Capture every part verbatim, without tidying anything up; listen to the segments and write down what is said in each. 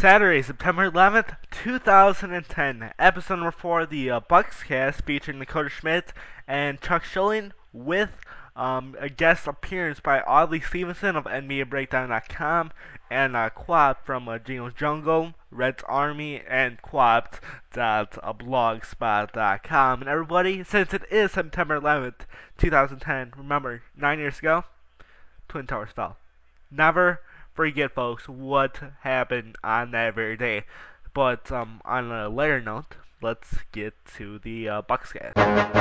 Saturday, September eleventh, two thousand ten, episode number four of the uh, Buckscast featuring Dakota Schmidt and Chuck Schilling with um, a guest appearance by Audley Stevenson of N B A Breakdown dot com and uh, Quap from uh, Gino's Jungle, Red's Army, and Quapped dot blogspot dot com. And everybody, since it is September eleventh, two thousand ten, remember, nine years ago, Twin Towers fell. Never forget, folks, what happened on that very day. But um, on a lighter note, let's get to the uh, Buckscast.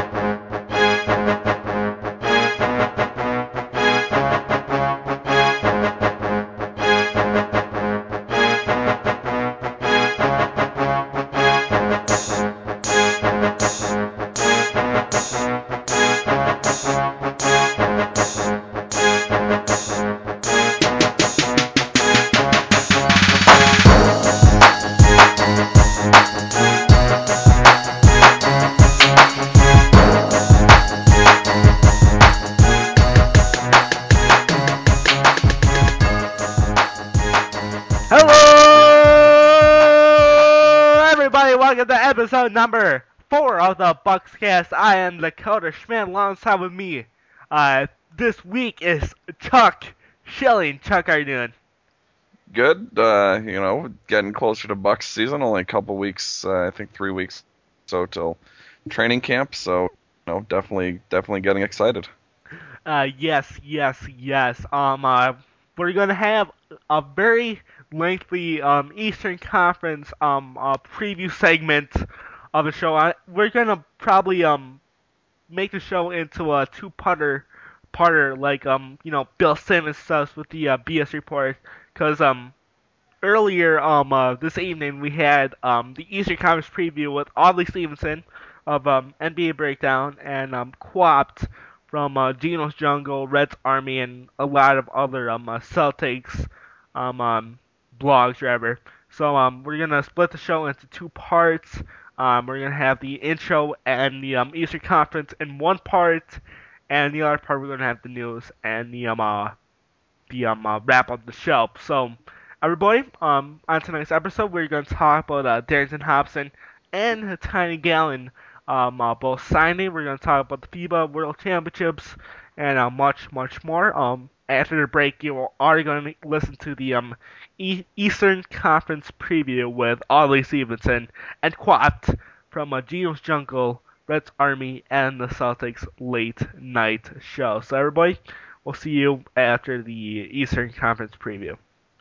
Hello, everybody. Welcome to episode number four of the Buckscast. I am Dakota Schmidt. Alongside with me, uh, this week is Chuck Schilling. Chuck, how are you doing? Good. Uh, you know, getting closer to Bucks season. Only a couple weeks. Uh, I think three weeks so till training camp. So, you know, definitely, definitely getting excited. Uh, yes, yes, yes. Um, uh, we're gonna have a very lengthy um Eastern Conference um uh, preview segment of the show. I, we're gonna probably um make the show into a two-parter, parter like um you know Bill Simmons stuff with the uh, B S report, because um earlier um uh, this evening we had um the Eastern Conference preview with Audley Stevenson of um N B A Breakdown and um Quapped from uh, Gino's Jungle, Red's Army, and a lot of other um uh, Celtics um um blogs, rather. So um we're gonna split the show into two parts. Um, we're gonna have the intro and the um, Eastern Conference in one part, and the other part we're gonna have the news and the um uh, the um uh, wrap up the show. So, everybody, um on tonight's episode we're gonna talk about uh, Darrington Hobson and Tiny Gallon um uh, both signing. We're gonna talk about the FIBA World Championships and uh, much much more. Um after the break, you are going to listen to the um e- Eastern Conference preview with Audley Stevenson and Quat from uh, Gino's Jungle, Red's Army, and the Celtics late night show. So everybody, we'll see you after the Eastern Conference preview.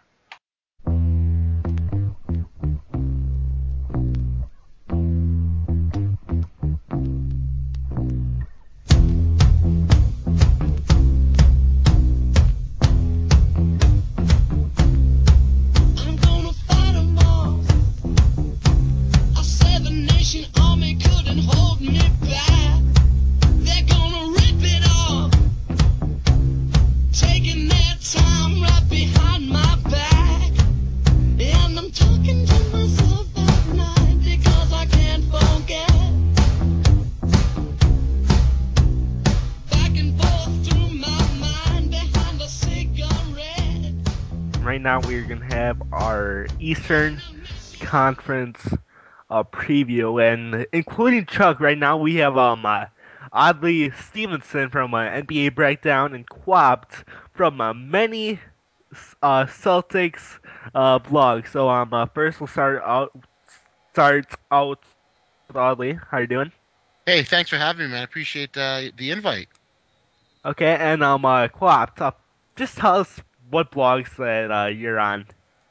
Right now we're going to have our Eastern Conference uh, preview, and including Chuck, right now we have um uh, Audley Stevenson from uh, N B A Breakdown and Quapped from uh, many uh, Celtics uh, blogs. So um uh, first we'll start out start out with Audley. How you doing? Hey, thanks for having me, man. I appreciate uh, the invite. Okay, and um uh, Quapped, uh, just tell us what blogs that uh, you're on.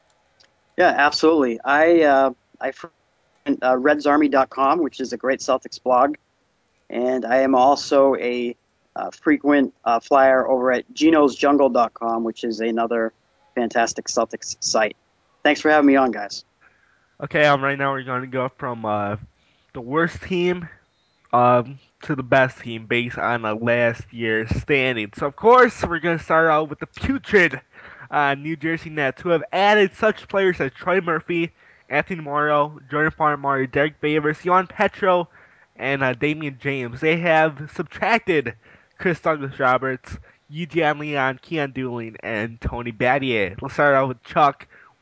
Yeah, absolutely. I uh, I frequent uh, reds army dot com, which is a great Celtics blog, and I am also a uh, frequent uh, flyer over at genos jungle dot com, which is another fantastic Celtics site. Thanks for having me on, guys. Okay, um, right now we're going to go from uh, the worst team um, to the best team based on uh, last year's standings. So, of course, we're going to start out with the putrid uh, New Jersey Nets, who have added such players as Troy Murphy, Anthony Morrow, Jordan Farmar, Derek Favors, Johan Petro, and uh, Damian James. They have subtracted Chris Douglas Roberts, Eugene Leon, Keon Dooling, and Tony Battier. Let's start out with Chuck.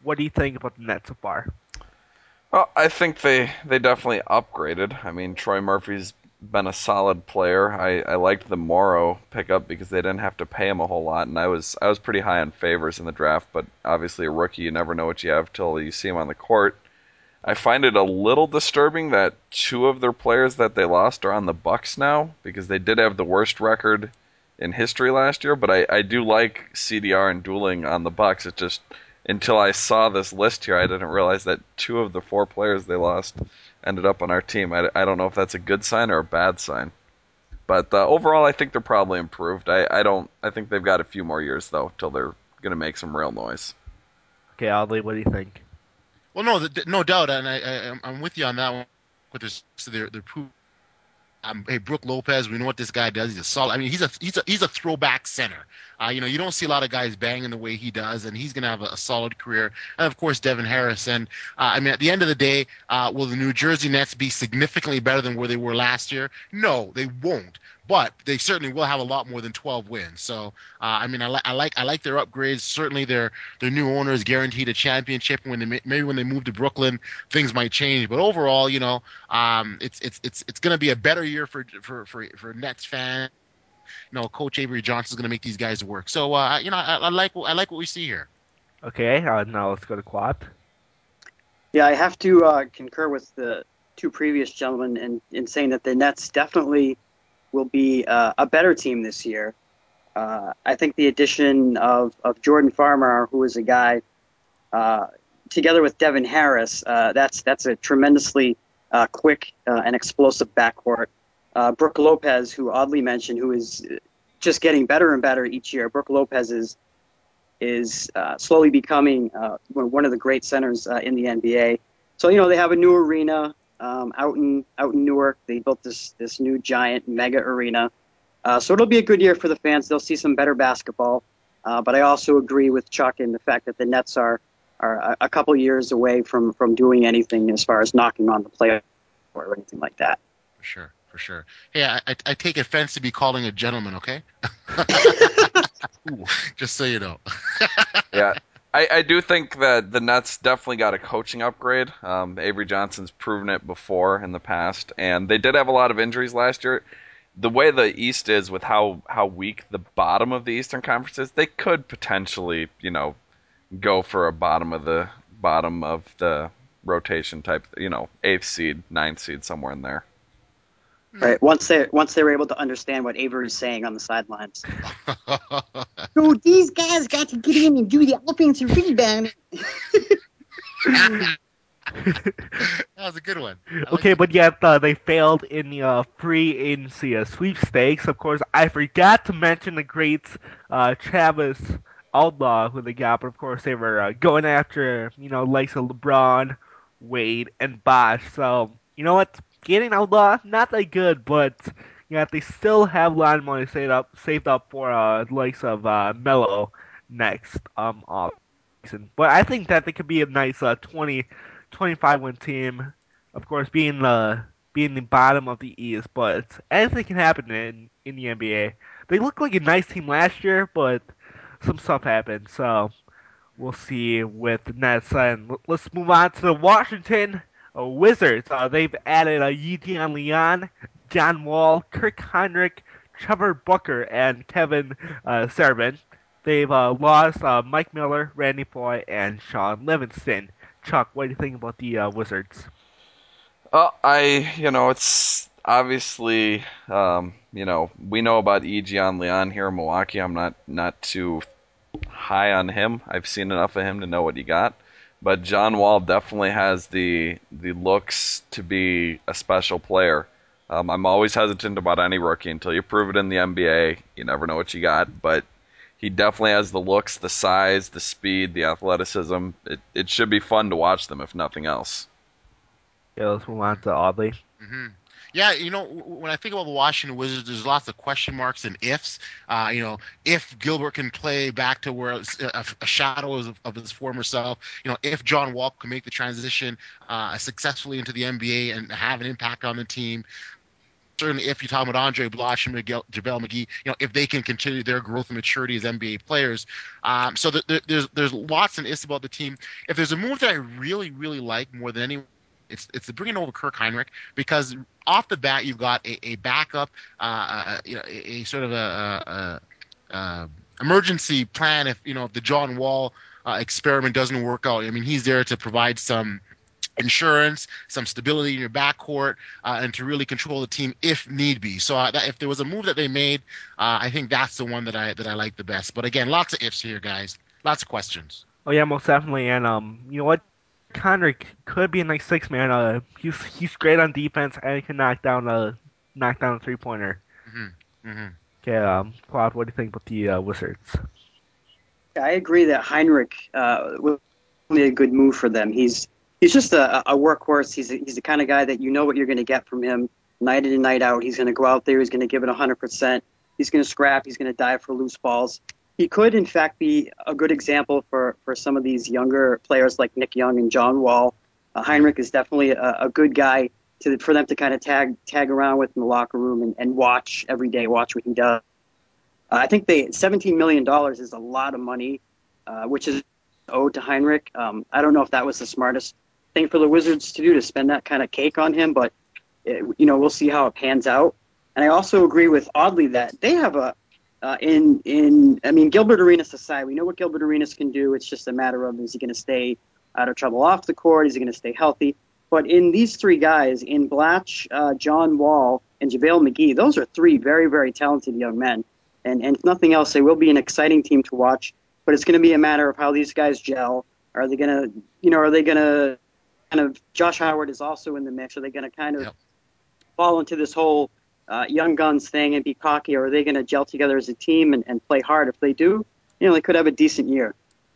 what do you think about the Nets so far? Well, I think they, they definitely upgraded. I mean, Troy Murphy's been a solid player. I, I liked the Morrow pickup because they didn't have to pay him a whole lot, and I was I was pretty high on Favors in the draft. But obviously, a rookie, you never know what you have till you see him on the court. I find it a little disturbing that two of their players that they lost are on the Bucks now because they did have the worst record in history last year. But I, I do like C D R and Dueling on the Bucks. It just until I saw this list here, I didn't realize that two of the four players they lost ended up on our team. I, I don't know if that's a good sign or a bad sign. But uh, overall, I think they're probably improved. I, I don't. I think they've got a few more years though till they're going to make some real noise. Okay, Audley, what do you think? Well, no, th- no doubt, and I, I, I'm with you on that one. With this, so they're they're proof. Um, hey, Brook Lopez, we know what this guy does. He's a solid. I mean, he's a he's a he's a throwback center. Uh, you know, you don't see a lot of guys banging the way he does, and he's going to have a, a solid career. And of course, Devin Harris. And uh, I mean, at the end of the day, uh, will the New Jersey Nets be significantly better than where they were last year? No, they won't. But they certainly will have a lot more than twelve wins. So, uh, I mean, I, li- I like I like their upgrades. Certainly, their their new owners guaranteed a championship. When they maybe when they move to Brooklyn, things might change. But overall, you know, um, it's it's it's it's going to be a better year for for for for Nets fans. You know, Coach Avery Johnson's going to make these guys work. So, uh, you know, I, I like I like what we see here. Okay, uh, now let's go to Quad. Yeah, I have to uh, concur with the two previous gentlemen in, in saying that the Nets definitely will be uh, a better team this year. Uh, I think the addition of, of Jordan Farmer, who is a guy, uh, together with Devin Harris, uh, that's that's a tremendously uh, quick uh, and explosive backcourt. Uh, Brook Lopez, who Audley mentioned, who is just getting better and better each year. Brook Lopez is is uh, slowly becoming uh, one of the great centers uh, in the N B A. So you know they have a new arena um, out in out in Newark. They built this this new giant mega arena. Uh, so it'll be a good year for the fans. They'll see some better basketball. Uh, but I also agree with Chuck in the fact that the Nets are are a, a couple years away from from doing anything as far as knocking on the playoff or anything like that. For sure, for sure. Hey, I, I, I take offense to be calling a gentleman, okay? Just so you know. Yeah, I, I do think that the Nets definitely got a coaching upgrade. Um, Avery Johnson's proven it before in the past, and they did have a lot of injuries last year. The way the East is with how, how weak the bottom of the Eastern Conference is, they could potentially, you know, go for a bottom of the bottom of the rotation type, you know, eighth seed, ninth seed, somewhere in there. Right. Once they once they were able to understand what Avery's saying on the sidelines. So these guys got to get in and do the offensive rebound. That was a good one. I Okay, like but yet uh, they failed in the uh, free agency uh, sweepstakes. Of course, I forgot to mention the great uh, Travis Outlaw who they got, but of course they were uh, going after you know likes of LeBron, Wade, and Bosh. So you know what, getting Outlaw not that good, but you know they still have a lot of money saved up saved up for uh, the likes of uh, Melo next um off season. But I think that they could be a nice uh, twenty, twenty-five win team. Of course, being the being the bottom of the East, but anything can happen in in the N B A. They looked like a nice team last year, but some stuff happened. So we'll see with the Nets. And let's move on to the Washington uh, Wizards. Uh, they've added a uh, Yidian Leon, John Wall, Kirk Heinrich, Trevor Booker, and Kevin uh, Servant. They've uh, lost uh, Mike Miller, Randy Foy, and Sean Livingston. Chuck, what do you think about the uh, Wizards? Well, I, you know, it's obviously, um, you know, we know about Egion Leon here in Milwaukee. I'm not not too high on him. I've seen enough of him to know what he got. But John Wall definitely has the the looks to be a special player. Um, I'm always hesitant about any rookie until you prove it in the N B A. You never know what you got, but he definitely has the looks, the size, the speed, the athleticism. It it should be fun to watch them, if nothing else. Yeah, let's move on to Audley. Mm-hmm. Yeah, you know, when I think about the Washington Wizards, there's lots of question marks and ifs. Uh, you know, if Gilbert can play back to where it's a, a shadow of, of his former self, you know, if John Wall can make the transition uh, successfully into the N B A and have an impact on the team, certainly if you're talking about Andre Blosh and Miguel, JaVale McGee, you know, if they can continue their growth and maturity as N B A players. Um, so the, the, there's there's lots and ifs about the team. If there's a move that I really, really like more than anyone, it's it's the bringing over Kirk Heinrich, because off the bat you've got a, a backup, uh, uh, you know, a, a sort of a, a, a emergency plan if you know if the John Wall uh, experiment doesn't work out. I mean, he's there to provide some insurance, some stability in your backcourt, uh, and to really control the team if need be. So uh, that, if there was a move that they made, uh, I think that's the one that I that I like the best. But again, lots of ifs here, guys. Lots of questions. Oh yeah, most definitely. And um, you know what? Connor c- could be a nice six man. Uh, he's he's great on defense and he can knock down a knock down a three pointer. hmm hmm Okay, um, Claude, what do you think about the uh, Wizards? I agree that Heinrich uh, was really a good move for them. He's he's just a, a workhorse. He's a, he's the kind of guy that you know what you're going to get from him night in and night out. He's going to go out there. He's going to give it one hundred percent. He's going to scrap. He's going to dive for loose balls. He could, in fact, be a good example for, for some of these younger players like Nick Young and John Wall. Uh, Heinrich is definitely a, a good guy to for them to kind of tag tag around with in the locker room and, and watch every day, watch what he does. Uh, I think they seventeen million dollars is a lot of money, uh, which is owed to Heinrich. Um, I don't know if that was the smartest thing for the Wizards to do to spend that kind of cake on him, but it, you know we'll see how it pans out. And I also agree with Audley that they have a uh, in in I mean Gilbert Arenas aside, we know what Gilbert Arenas can do. It's just a matter of is he going to stay out of trouble off the court? Is he going to stay healthy? But in these three guys, in Blatch, uh, John Wall, and JaVale McGee, those are three very very talented young men. And, and if nothing else, they will be an exciting team to watch. But it's going to be a matter of how these guys gel. Are they going to, you know, are they going to kind of, Josh Howard is also in the mix. Are they going to kind of Yep. fall into this whole uh, young guns thing and be cocky? Or are they going to gel together as a team and, and play hard? If they do, you know, they could have a decent year.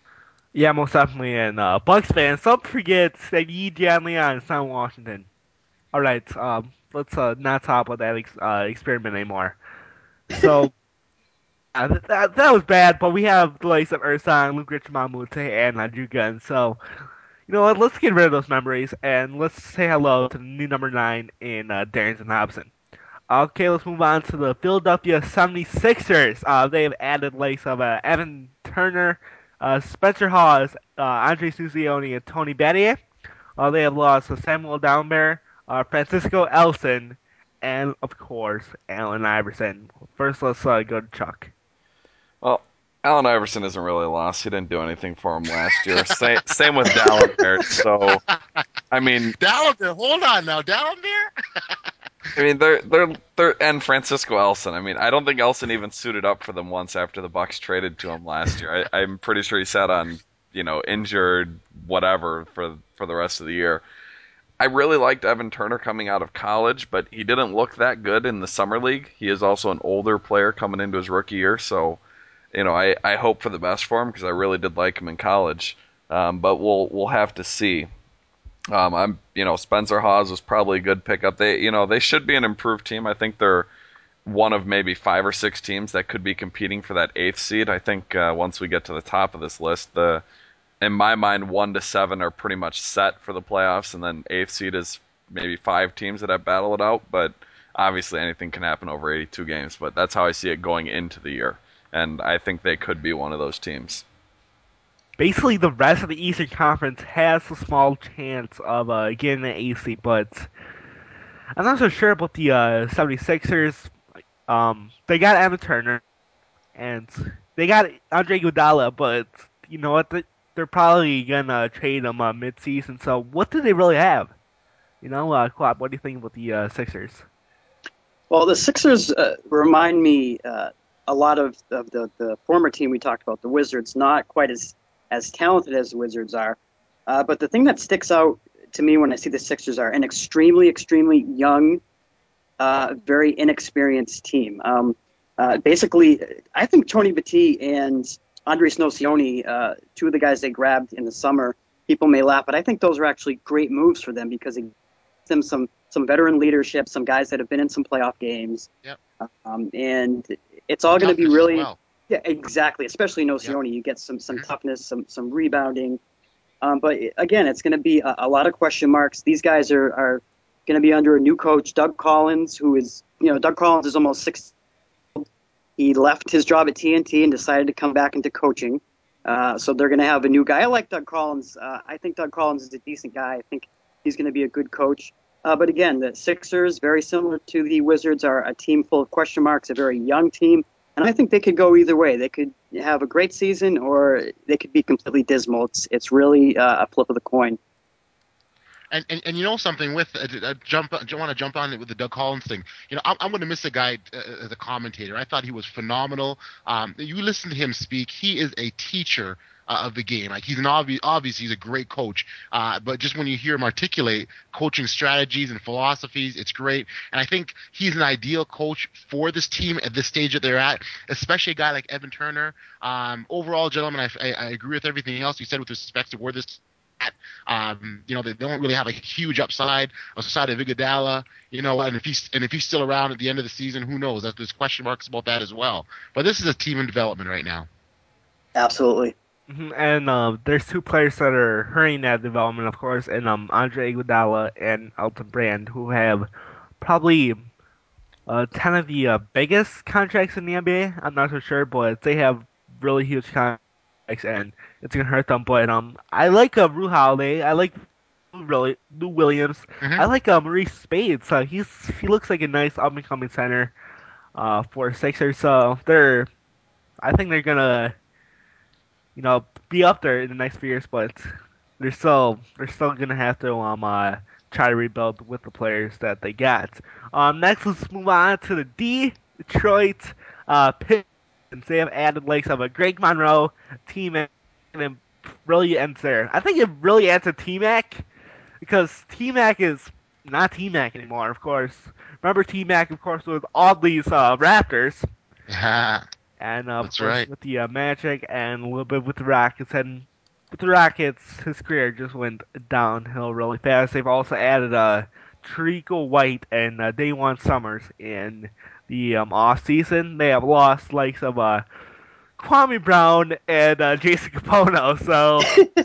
Yeah, most definitely. And uh, Bucks fans, don't forget that Yi Jianlian is not Washington. All right, um, let's uh, not talk about that ex- uh, experiment anymore. So. Uh, that, that, that was bad, but we have the likes of Ursan, Luke Richard Mamute, and Andrew Gunn. So, you know what? Let's get rid of those memories and let's say hello to the new number nine in uh, Darrington Hobson. Okay, let's move on to the Philadelphia seventy-sixers. Uh, they have added likes of uh, Evan Turner, uh, Spencer Hawes, uh, Andre Suzioni, and Tony Battier. Uh, they have lost uh, Samuel Downbear, uh, Francisco Elson, and, of course, Allen Iverson. First, let's uh, go to Chuck. Well, Allen Iverson isn't really lost. He didn't do anything for him last year. Same, same with Dallin there. So, I mean, Down there, hold on now, down there. I mean, they're they're they're and Francisco Elson. I mean, I don't think Elson even suited up for them once after the Bucks traded to him last year. I, I'm pretty sure he sat on, you know, injured, whatever for for the rest of the year. I really liked Evan Turner coming out of college, but he didn't look that good in the summer league. He is also an older player coming into his rookie year, so you know, I, I hope for the best for him because I really did like him in college. Um, but we'll we'll have to see. Um, I'm you know Spencer Hawes was probably a good pickup. They you know they should be an improved team. I think they're one of maybe five or six teams that could be competing for that eighth seed. I think uh, once we get to the top of this list, the in my mind one to seven are pretty much set for the playoffs, and then eighth seed is maybe five teams that have battled it out. But obviously anything can happen over eighty-two games. But that's how I see it going into the year, and I think they could be one of those teams. Basically, the rest of the Eastern Conference has a small chance of uh, getting an A C, but I'm not so sure about the uh, seventy-sixers. Um, they got Emma Turner, and they got Andre Iguodala, but you know what? They- They're probably gonna trade him uh, mid-season. So, what do they really have? You know, uh, Klopp, what do you think about the uh, Sixers? Well, the Sixers uh, remind me uh, a lot of, of the, the former team we talked about, the Wizards. Not quite as as talented as the Wizards are, uh, but the thing that sticks out to me when I see the Sixers are an extremely, extremely young, uh, very inexperienced team. Um, uh, basically, I think Tony Battie and Andres Nocioni, uh, two of the guys they grabbed in the summer, people may laugh, but I think those are actually great moves for them because it them some some veteran leadership, some guys that have been in some playoff games, Yep. um, and it's Some all going to be toughness as really well. yeah exactly. Especially Yep. Nocioni, you get some some Mhm. toughness, some some rebounding. Um, but again, it's going to be a, a lot of question marks. These guys are are going to be under a new coach, Doug Collins, who is you know, Doug Collins is almost six. He left his job at T N T and decided to come back into coaching. Uh, so they're going to have a new guy. I like Doug Collins. Uh, I think Doug Collins is a decent guy. I think he's going to be a good coach. Uh, but again, the Sixers, very similar to the Wizards, are a team full of question marks, a very young team. And I think they could go either way. They could have a great season or they could be completely dismal. It's, it's really uh, a flip of the coin. And, and and you know something with uh, uh, jump I want to jump on it with the Doug Collins thing. You know, I'm, I'm going to miss a guy uh, as a commentator. I thought he was phenomenal. Um, you listen to him speak; he is a teacher uh, of the game. Like he's an obvious, obviously he's a great coach. Uh, but just when you hear him articulate coaching strategies and philosophies, it's great. And I think he's an ideal coach for this team at this stage that they're at, especially a guy like Evan Turner. Um, overall, gentlemen, I, I, I agree with everything else you said with respect to where this. Um, you know, they don't really have a huge upside outside of Iguodala, you know, and if he's and if he's still around at the end of the season, who knows? There's question marks about that as well. But this is a team in development right now. Absolutely. Mm-hmm. And uh, there's two players that are hurrying that development, of course, and um, Andre Iguodala and Elton Brand, who have probably uh, ten of the uh, biggest contracts in the N B A. I'm not so sure, but they have really huge contracts, and it's gonna hurt them. But um, I like uh, Ru Holiday. I like really Lou Williams. Mm-hmm. I like uh, Maurice Spades. Uh, he's he looks like a nice up and coming center uh, for Sixers. So they're I think they're gonna you know be up there in the next few years, but they're still they're still gonna have to um uh, try to rebuild with the players that they got. Um, next let's move on to the D Detroit uh Pistons. They have added likes of a Greg Monroe, T-Mac, and it really ends there. I think it really ends at T-Mac because T-Mac is not T-Mac anymore, of course. Remember T-Mac, of course, with all these uh, Raptors, Yeah, and uh, of that's course right. with the uh, Magic, and a little bit with the Rockets. And with the Rockets, his career just went downhill really fast. They've also added uh, Treacle White and uh, Dajuan Summers in the um, off season. They have lost likes of uh, Kwame Brown and uh, Jason Capono, so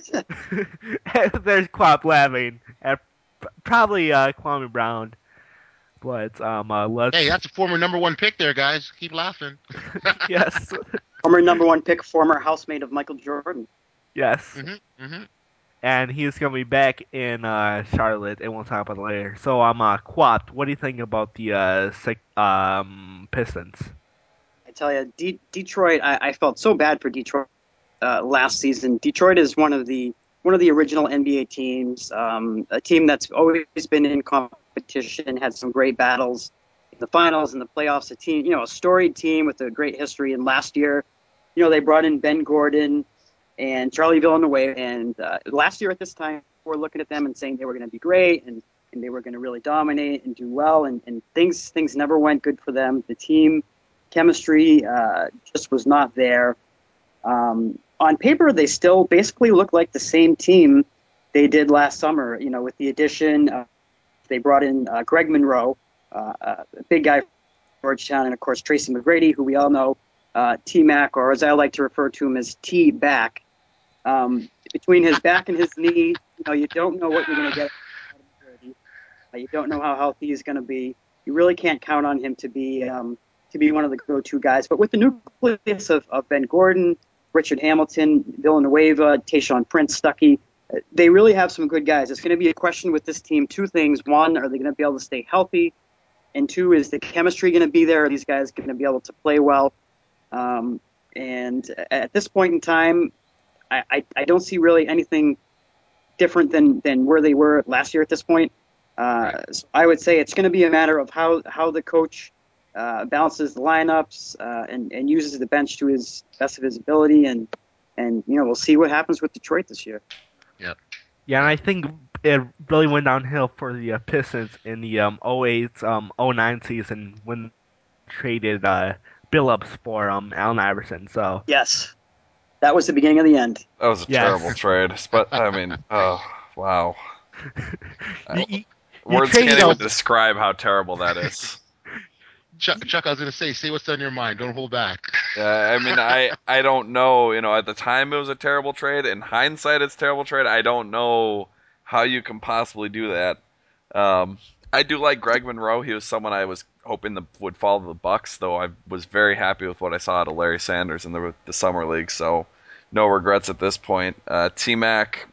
there's Quap laughing at probably uh, Kwame Brown, but um, uh, let's Hey, that's a former number one pick there, guys. Keep laughing. yes, Former number one pick, former housemate of Michael Jordan. yes, Mm-hmm. Mm-hmm. and he's gonna be back in uh, Charlotte, and we'll talk about it later. So I'm um, uh, Quap. What do you think about the uh, six, um, Pistons? I tell you, D- Detroit. I, I felt so bad for Detroit uh, last season. Detroit is one of the one of the original N B A teams. Um, a team that's always been in competition, had some great battles in the finals and the playoffs. A team, you know, a storied team with a great history. And last year, you know, they brought in Ben Gordon and Charlie Villanueva. And uh, last year at this time, we're looking at them and saying they were going to be great and and they were going to really dominate and do well. And, and things things never went good for them. The team chemistry uh, just was not there. Um, on paper, they still basically look like the same team they did last summer. You know, with the addition, uh, they brought in uh, Greg Monroe, uh, a big guy from Georgetown, and of course Tracy McGrady, who we all know, uh, T Mac, or as I like to refer to him as T Back. Um, between his back and his knee, you know, you don't know what you're going to get. Uh, you don't know how healthy he's going to be. You really can't count on him to be um, to be one of the go-to guys. But with the nucleus of, of Ben Gordon, Richard Hamilton, Villanueva, Tayshaun Prince, Stuckey, uh, they really have some good guys. It's going to be a question with this team. Two things: one, are they going to be able to stay healthy? And two, is the chemistry going to be there? Are these guys going to be able to play well? Um, and at this point in time, I, I, I don't see really anything different than than where they were last year at this point. Uh, so I would say it's going to be a matter of how how the coach uh, balances the lineups uh, and and uses the bench to his best of his ability, and and you know we'll see what happens with Detroit this year. Yep. Yeah, and I think it really went downhill for the uh, Pistons in the um, oh eight um, oh nine season when they traded uh, Billups for um, Allen Iverson. So Yes, that was the beginning of the end. That was a yes, terrible trade. But I mean, oh wow, you, you, you words traded can't even out. describe how terrible that is. Chuck, Chuck, I was going to say, say what's on your mind. Don't hold back. Yeah, I mean, I I don't know. You know, at the time it was a terrible trade. In hindsight, it's a terrible trade. I don't know how you can possibly do that. Um, I do like Greg Monroe. He was someone I was hoping the would follow the Bucks. Though I was very happy with what I saw out of Larry Sanders in the the summer league, so no regrets at this point. Uh, T Mac,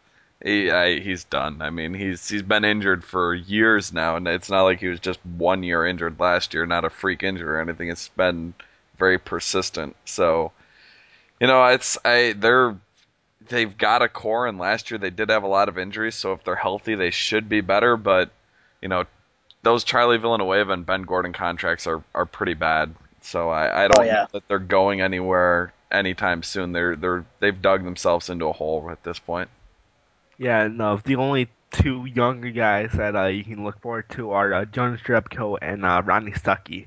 he I, he's done. I mean, he's he's been injured for years now, and it's not like he was just one year injured last year, not a freak injury or anything. It's been very persistent. So you know, it's I they're they've got a core, and last year they did have a lot of injuries. So if they're healthy, they should be better. But you know, those Charlie Villanueva and Ben Gordon contracts are, are pretty bad. So I, I don't Oh, yeah. know that they're going anywhere anytime soon. They're they're they've dug themselves into a hole at this point. Yeah, no, the only two younger guys that uh, you can look forward to are uh, Jonas Jerebko and uh, Ronnie Stuckey.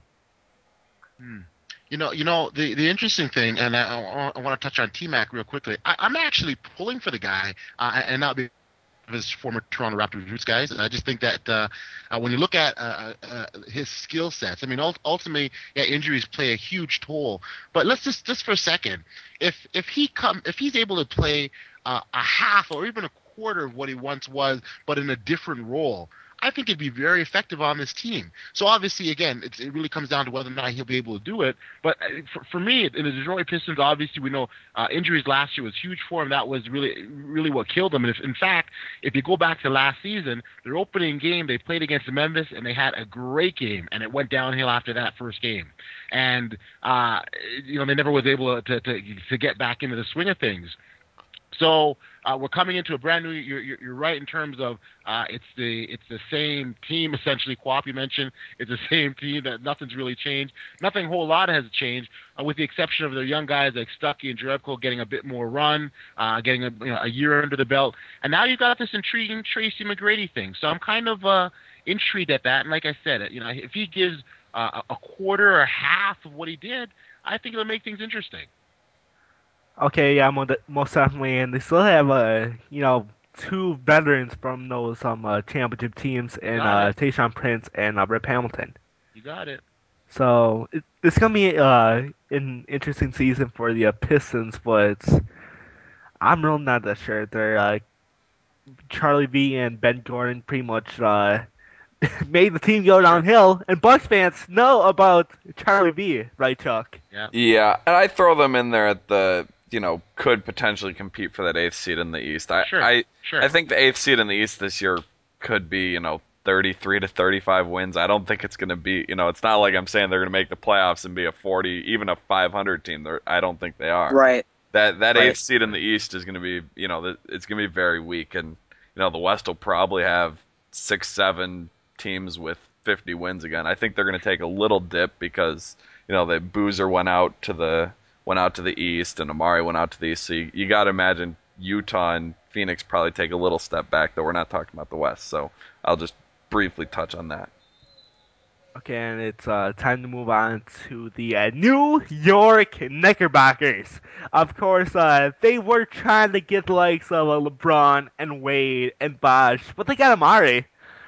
Hmm. You know, you know the, the interesting thing, and I, I, I want to touch on T-Mac real quickly. I, I'm actually pulling for the guy, uh, and not be his former Toronto Raptors roots guys. And I just think that uh, uh, when you look at uh, uh, his skill sets, I mean, ult- ultimately, yeah, injuries play a huge toll. But let's just just for a second, if if he come if he's able to play uh, a half or even a quarter of what he once was, but in a different role, I think it'd be very effective on this team. So obviously, again, it's, it really comes down to whether or not he'll be able to do it. But uh, for, for me, in the Detroit Pistons, obviously we know uh, injuries last year was huge for him. That was really, really what killed them. And if, in fact, if you go back to last season, their opening game they played against Memphis, and they had a great game, and it went downhill after that first game. And uh, you know they never was able to, to to get back into the swing of things. So uh, we're coming into a brand new. You're, you're, you're right in terms of uh, it's the it's the same team essentially. Quap, you mentioned it's the same team that nothing's really changed. Nothing a whole lot has changed, uh, with the exception of their young guys like Stuckey and Jerebko getting a bit more run, uh, getting a, you know, a year under the belt, and now you've got this intriguing Tracy McGrady thing. So I'm kind of uh, intrigued at that. And like I said, you know, if he gives uh, a quarter or half of what he did, I think it'll make things interesting. Okay, yeah, mo- most definitely, and they still have uh, you know, two veterans from those um uh, championship teams You in got uh, it. Tayshaun Prince and uh, Rip Hamilton. You got it. So it, it's gonna be uh an interesting season for the uh, Pistons, but I'm really not that sure. They're uh, Charlie V and Ben Gordon pretty much uh made the team go Sure. downhill, and Bucks fans know about Charlie V, right, Chuck? Yeah. Yeah, and I throw them in there at the you know could potentially compete for that eighth seed in the East. I Sure. I Sure. I think the eighth seed in the East this year could be you know thirty-three to thirty-five wins. I don't think it's going to be you know it's not like I'm saying they're going to make the playoffs and be a forty even a five hundred team. They're, I don't think they are. Right. That that Right. eighth seed in the East is going to be you know th- it's going to be very weak, and you know the West will probably have six seven teams with fifty wins again. I think they're going to take a little dip because you know the Boozer went out to the went out to the East, and Amari went out to the East. So you, you got to imagine Utah and Phoenix probably take a little step back, though we're not talking about the West. So I'll just briefly touch on that. Okay, and it's uh, time to move on to the uh, New York Knickerbockers. Of course, uh, they were trying to get the likes of uh, LeBron and Wade and Bosh, but they got Amari.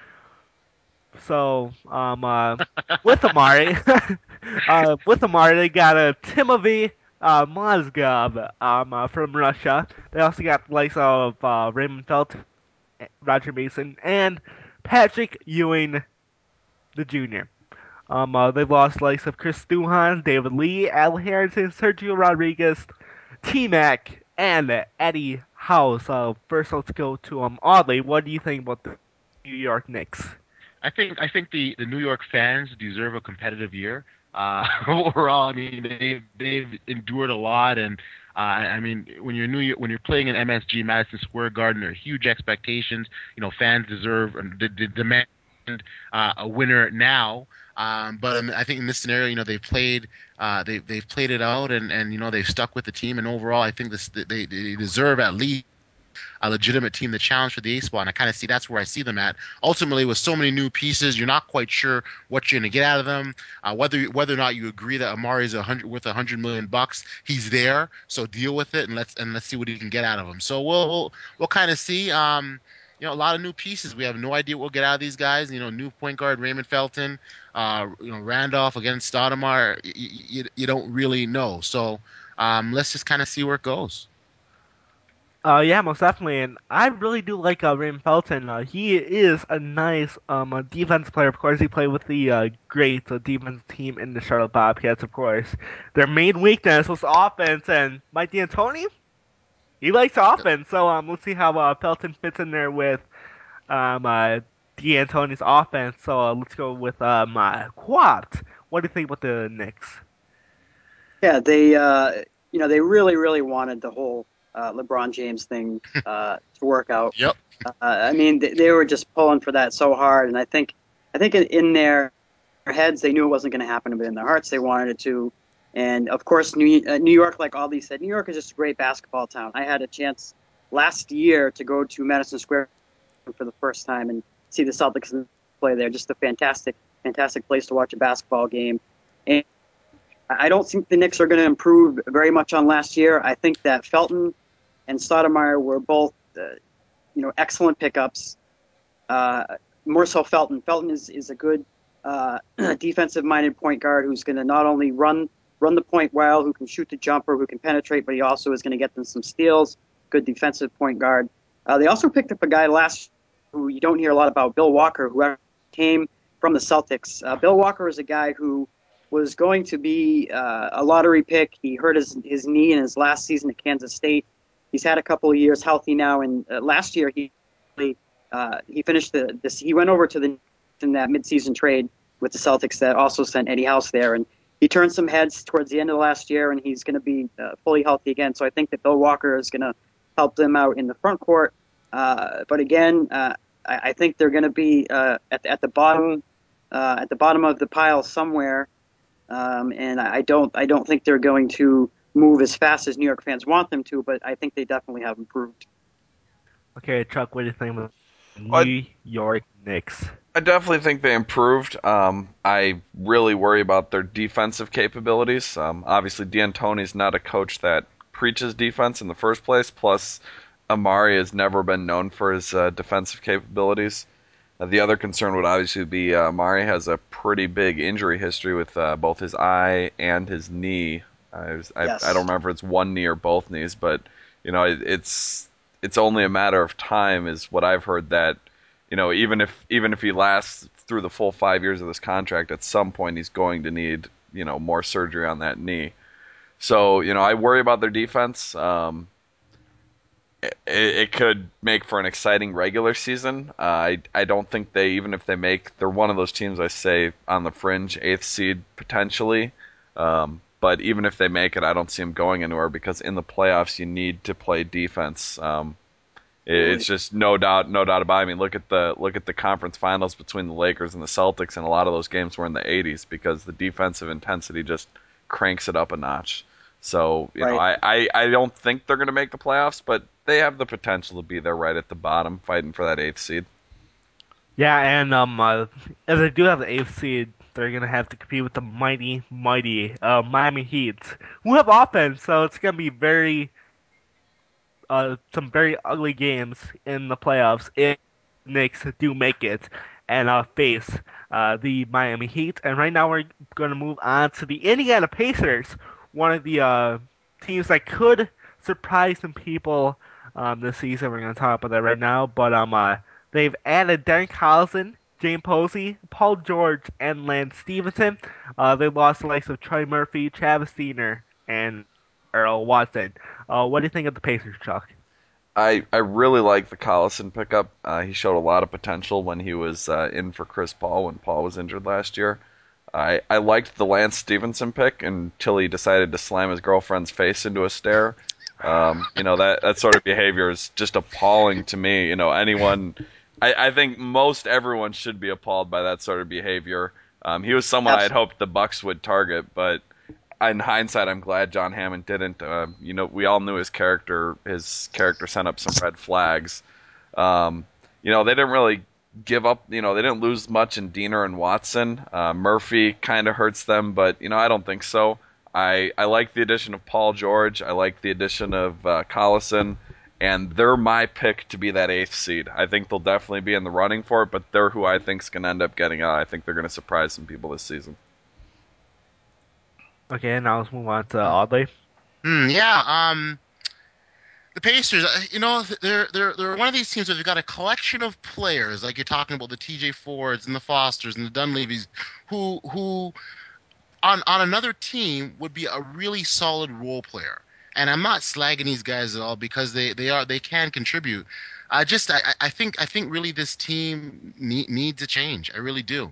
So, um, uh, with Amari, uh, with Amari, they got a Timothy uh, Mozgov um, uh, from Russia. They also got the likes of uh, Raymond Felt, Roger Mason, and Patrick Ewing the Junior Um, uh, they've lost likes of Chris Duhan, David Lee, Al Harrington, Sergio Rodriguez, T Mac, and Eddie House. Uh, first, let's go to um, Audley. What do you think about the New York Knicks? I think I think the, the New York fans deserve a competitive year. Uh, overall, I mean they've they've endured a lot, and uh, I mean when you're New York, when you're playing in M S G Madison Square Garden, there are huge expectations. You know, fans deserve and d- d- demand uh, a winner now. Um, but um, I think in this scenario, you know, they've played uh, they they've played it out, and, and you know they've stuck with the team, and overall, I think this they, they deserve at least a legitimate team to challenge for the A spot. And I kind of see that's where I see them at. Ultimately, with so many new pieces, you're not quite sure what you're going to get out of them. Uh, whether whether or not you agree that Amari is a hundred worth a hundred million bucks, he's there. So deal with it and let's and let's see what he can get out of him. So we'll we'll, we'll kind of see. Um, you know, a lot of new pieces. We have no idea what we'll get out of these guys. You know, new point guard Raymond Felton, uh, you know, Randolph against Stoudemire. You, you, you don't really know. So um, let's just kind of see where it goes. Uh, yeah, most definitely, and I really do like uh, Raymond Felton. Uh, he is a nice um uh, defense player. Of course, he played with the uh, great uh, defense team in the Charlotte Bobcats. Of course, their main weakness was offense, and Mike D'Antoni, he likes offense. So um, let's see how uh, Felton fits in there with um uh, D'Antoni's offense. So uh, let's go with um uh, Quat. What do you think about the Knicks? Yeah, they uh, you know they really really wanted the whole uh, LeBron James thing uh, to work out. Yep. Uh, I mean, they, they were just pulling for that so hard, and I think I think in, in their heads they knew it wasn't going to happen, but in their hearts they wanted it to. And of course, New uh, New York, like Aldi said, New York is just a great basketball town. I had a chance last year to go to Madison Square for the first time and see the Celtics play there. Just a fantastic, fantastic place to watch a basketball game. And I don't think the Knicks are going to improve very much on last year. I think that Felton and Stoudemire were both, uh, you know, excellent pickups. Uh, More so Felton. Felton is is a good uh, defensive-minded point guard who's going to not only run run the point well, who can shoot the jumper, who can penetrate, but he also is going to get them some steals. Good defensive point guard. Uh, they also picked up a guy last who you don't hear a lot about, Bill Walker, who came from the Celtics. Uh, Bill Walker is a guy who was going to be uh, a lottery pick. He hurt his his knee in his last season at Kansas State. He's had a couple of years healthy now, and uh, last year he uh, he finished the this. He went over to the in that midseason trade with the Celtics that also sent Eddie House there, and he turned some heads towards the end of the last year, and he's going to be uh, fully healthy again. So I think that Bill Walker is going to help them out in the front court. Uh, but again, uh, I, I think they're going to be uh, at at the bottom uh, at the bottom of the pile somewhere, um, and I don't I don't think they're going to move as fast as New York fans want them to. But I think they definitely have improved. Okay, Chuck, what do you think about I New York Knicks? I definitely think they improved. Um, I really worry about their defensive capabilities. Um, obviously, D'Antoni's not a coach that preaches defense in the first place. Plus, Amari has never been known for his uh, defensive capabilities. Uh, the other concern would obviously be uh, Amari has a pretty big injury history with uh, both his eye and his knee. I, was, I, I don't Yes. remember if it's one knee or both knees, but you know it, it's it's only a matter of time, is what I've heard, that you know even if even if he lasts through the full five years of this contract, at some point he's going to need you know more surgery on that knee. So you know I worry about their defense. Um, it, it could make for an exciting regular season. Uh, I I don't think they, even if they make, they're one of those teams I say on the fringe, eighth seed potentially. Um, but even if they make it, I don't see them going anywhere, because in the playoffs you need to play defense. Um, it, it's just no doubt, no doubt about it. I mean, look at the look at the conference finals between the Lakers and the Celtics, and a lot of those games were in the eighties because the defensive intensity just cranks it up a notch. So, you know, Right. I, I, I don't think they're going to make the playoffs, but they have the potential to be there right at the bottom, fighting for that eighth seed. Yeah, and um, uh, as they do have the eighth seed, they're gonna have to compete with the mighty, mighty uh, Miami Heat, who have offense. So it's gonna be very, uh, some very ugly games in the playoffs if Knicks do make it and uh, face uh, the Miami Heat. And right now we're gonna move on to the Indiana Pacers, one of the uh, teams that could surprise some people um, this season. We're gonna talk about that right now, but um, uh, they've added Darren Collison, James Posey, Paul George, and Lance Stevenson. Uh, they lost the likes of Troy Murphy, Travis Steiner, and Earl Watson. Uh, what do you think of the Pacers, Chuck? I, I really like the Collison pickup. Uh, he showed a lot of potential when he was uh, in for Chris Paul when Paul was injured last year. I, I liked the Lance Stevenson pick until he decided to slam his girlfriend's face into a stair. Um, you know, that, that sort of behavior is just appalling to me. You know, anyone, I, I think most everyone should be appalled by that sort of behavior. Um, he was someone I had Absolutely. hoped the Bucks would target, but in hindsight, I'm glad John Hammond didn't. Uh, you know, we all knew his character. His character sent up some red flags. Um, you know, they didn't really give up. You know, they didn't lose much in Diener and Watson. Uh, Murphy kind of hurts them, but you know, I don't think so. I I like the addition of Paul George. I like the addition of uh, Collison, and they're my pick to be that eighth seed. I think they'll definitely be in the running for it, but they're who I think's going to end up getting out. I think they're going to surprise some people this season. Okay, now let's move on to Audley. Hmm, yeah. Um, The Pacers, uh, you know, they're they're they're one of these teams where they've got a collection of players, like you're talking about the T J Fords and the Fosters and the Dunleavys, who who on on another team would be a really solid role player. And I'm not slagging these guys at all because they, they are they can contribute. I just I, I think I think really this team need, needs a change. I really do.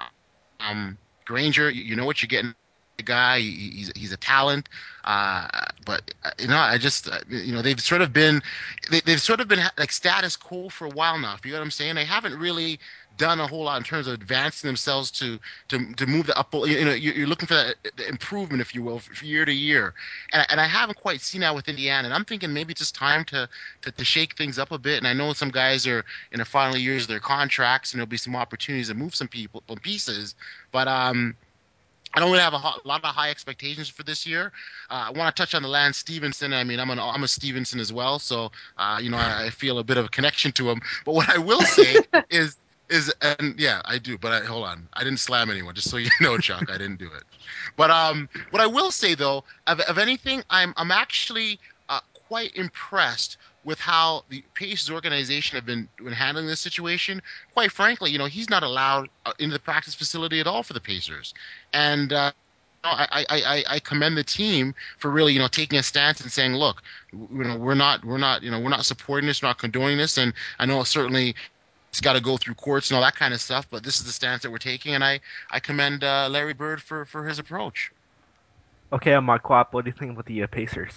Um, Granger, you, you know what you're getting. The guy, he, he's he's a talent, uh, but uh, you know, I just uh, you know they've sort of been they, they've sort of been like status quo for a while now. If you know what I'm saying, they haven't really done a whole lot in terms of advancing themselves to to to move the up. You know, you're you're looking for that the improvement, if you will, from year to year, and and I haven't quite seen that with Indiana. And I'm thinking maybe it's just time to to, to shake things up a bit. And I know some guys are in the final years of their contracts, and there'll be some opportunities to move some people, some pieces, but um. I don't really have a ho- lot of high expectations for this year. Uh, I want to touch on the Lance Stevenson. I mean, I'm an I'm a Stevenson as well, so uh, you know I, I feel a bit of a connection to him. But what I will say is is and yeah, I do. But I, hold on, I didn't slam anyone, just so you know, Chuck. I didn't do it. But um, what I will say though, of, of anything, I'm I'm actually uh, quite impressed with how the Pacers organization have been, been handling this situation. Quite frankly, you know, he's not allowed uh, into the practice facility at all for the Pacers. And uh, I, I, I, I commend the team for really, you know, taking a stance and saying, look, you know, we're not, we're not, you know, we're not supporting this, we're not condoning this. And I know certainly it's got to go through courts and all that kind of stuff, but this is the stance that we're taking. And I, I commend uh, Larry Bird for, for his approach. Okay, um, Mark Quap, what do you think about the uh, Pacers?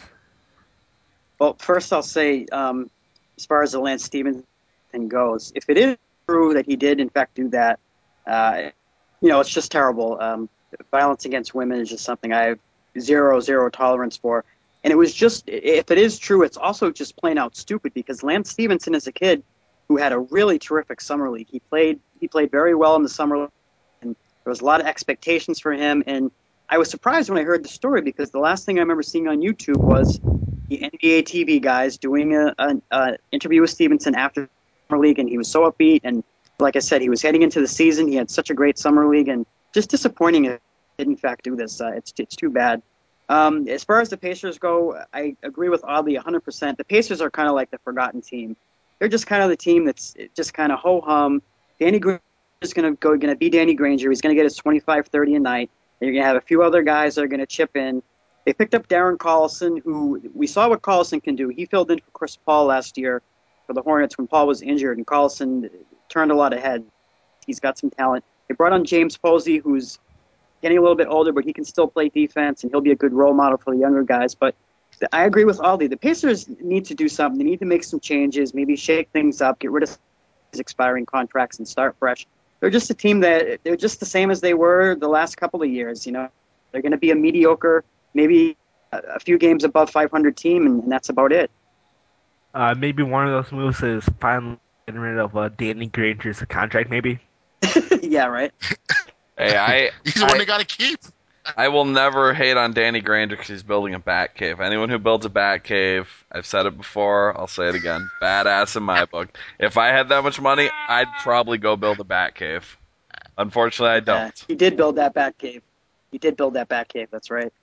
Well, first I'll say, um, as far as the Lance Stevenson thing goes, if it is true that he did in fact do that, uh, you know, it's just terrible. Um, violence against women is just something I have zero zero tolerance for. And it was just, if it is true, it's also just plain out stupid because Lance Stevenson is a kid who had a really terrific summer league. He played he played very well in the summer league, and there was a lot of expectations for him. And I was surprised when I heard the story because the last thing I remember seeing on YouTube was the N B A T V guys doing a, a, a interview with Stevenson after the summer league, and he was so upbeat. And like I said, he was heading into the season. He had such a great summer league, and just disappointing. If he did in fact do this, uh, it's it's too bad. Um, as far as the Pacers go, I agree with Audley one hundred percent. The Pacers are kind of like the forgotten team. They're just kind of the team that's just kind of ho hum. Danny Granger is going to go, going to be Danny Granger. He's going to get his twenty-five, thirty a night. And you're going to have a few other guys that are going to chip in. They picked up Darren Collison, who we saw what Collison can do. He filled in for Chris Paul last year for the Hornets when Paul was injured, and Collison turned a lot of heads. He's got some talent. They brought on James Posey, who's getting a little bit older, but he can still play defense, and he'll be a good role model for the younger guys. But I agree with Aldi. The Pacers need to do something. They need to make some changes, maybe shake things up, get rid of these expiring contracts, and start fresh. They're just a team that they're just the same as they were the last couple of years. You know, they're going to be a mediocre, maybe a, a few games above five hundred team, and, and that's about it. Uh, maybe one of those moves is finally getting rid of uh, Danny Granger's contract, maybe. Yeah, right. Hey, I He's the one I they got to keep. I will never hate on Danny Granger because he's building a bat cave. Anyone who builds a bat cave, I've said it before, I'll say it again, badass in my book. If I had that much money, I'd probably go build a bat cave. Unfortunately, I Uh, don't. he did build that bat cave. He did build that bat cave. That's right.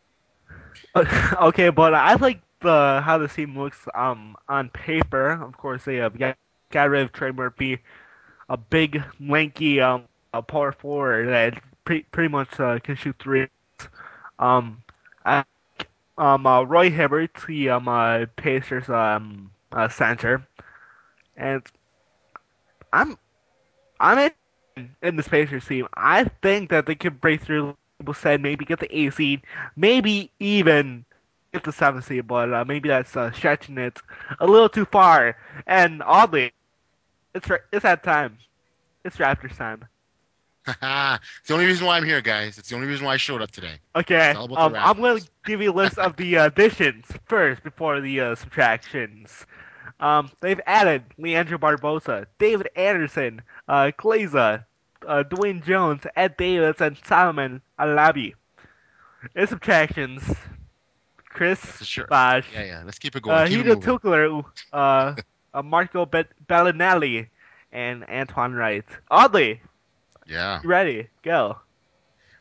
Okay, but I like the how the team looks um on paper. Of course, they have got, got rid of Trey Murphy, a big, lanky um a power forward that pretty pretty much uh, can shoot three. Um, I, um uh, Roy Hibbert, the um uh, Pacers um uh, center, and I'm I'm in, in this Pacers team. I think that they could break through. People said maybe get the eighth seed, maybe even get the seventh seed, but uh, maybe that's uh, stretching it a little too far. And oddly, it's it's that time. It's Raptors time. It's the only reason why I'm here, guys. It's the only reason why I showed up today. Okay, It's all about the um, I'm gonna Raptors. give you a list of the uh, additions first before the uh, subtractions. Um, they've added Leandro Barbosa, David Anderson, uh, Glazer, uh, Dwayne Jones, Ed Davis, and Solomon Alabi. In subtractions, That's Chris for sure. Bosh, Yeah, yeah. Let's keep it going. uh, Keep it Hedo moving. Tukler, uh, uh, Marco Be- Bellinelli, and Antoine Wright. Oddly, Yeah. you ready? Go.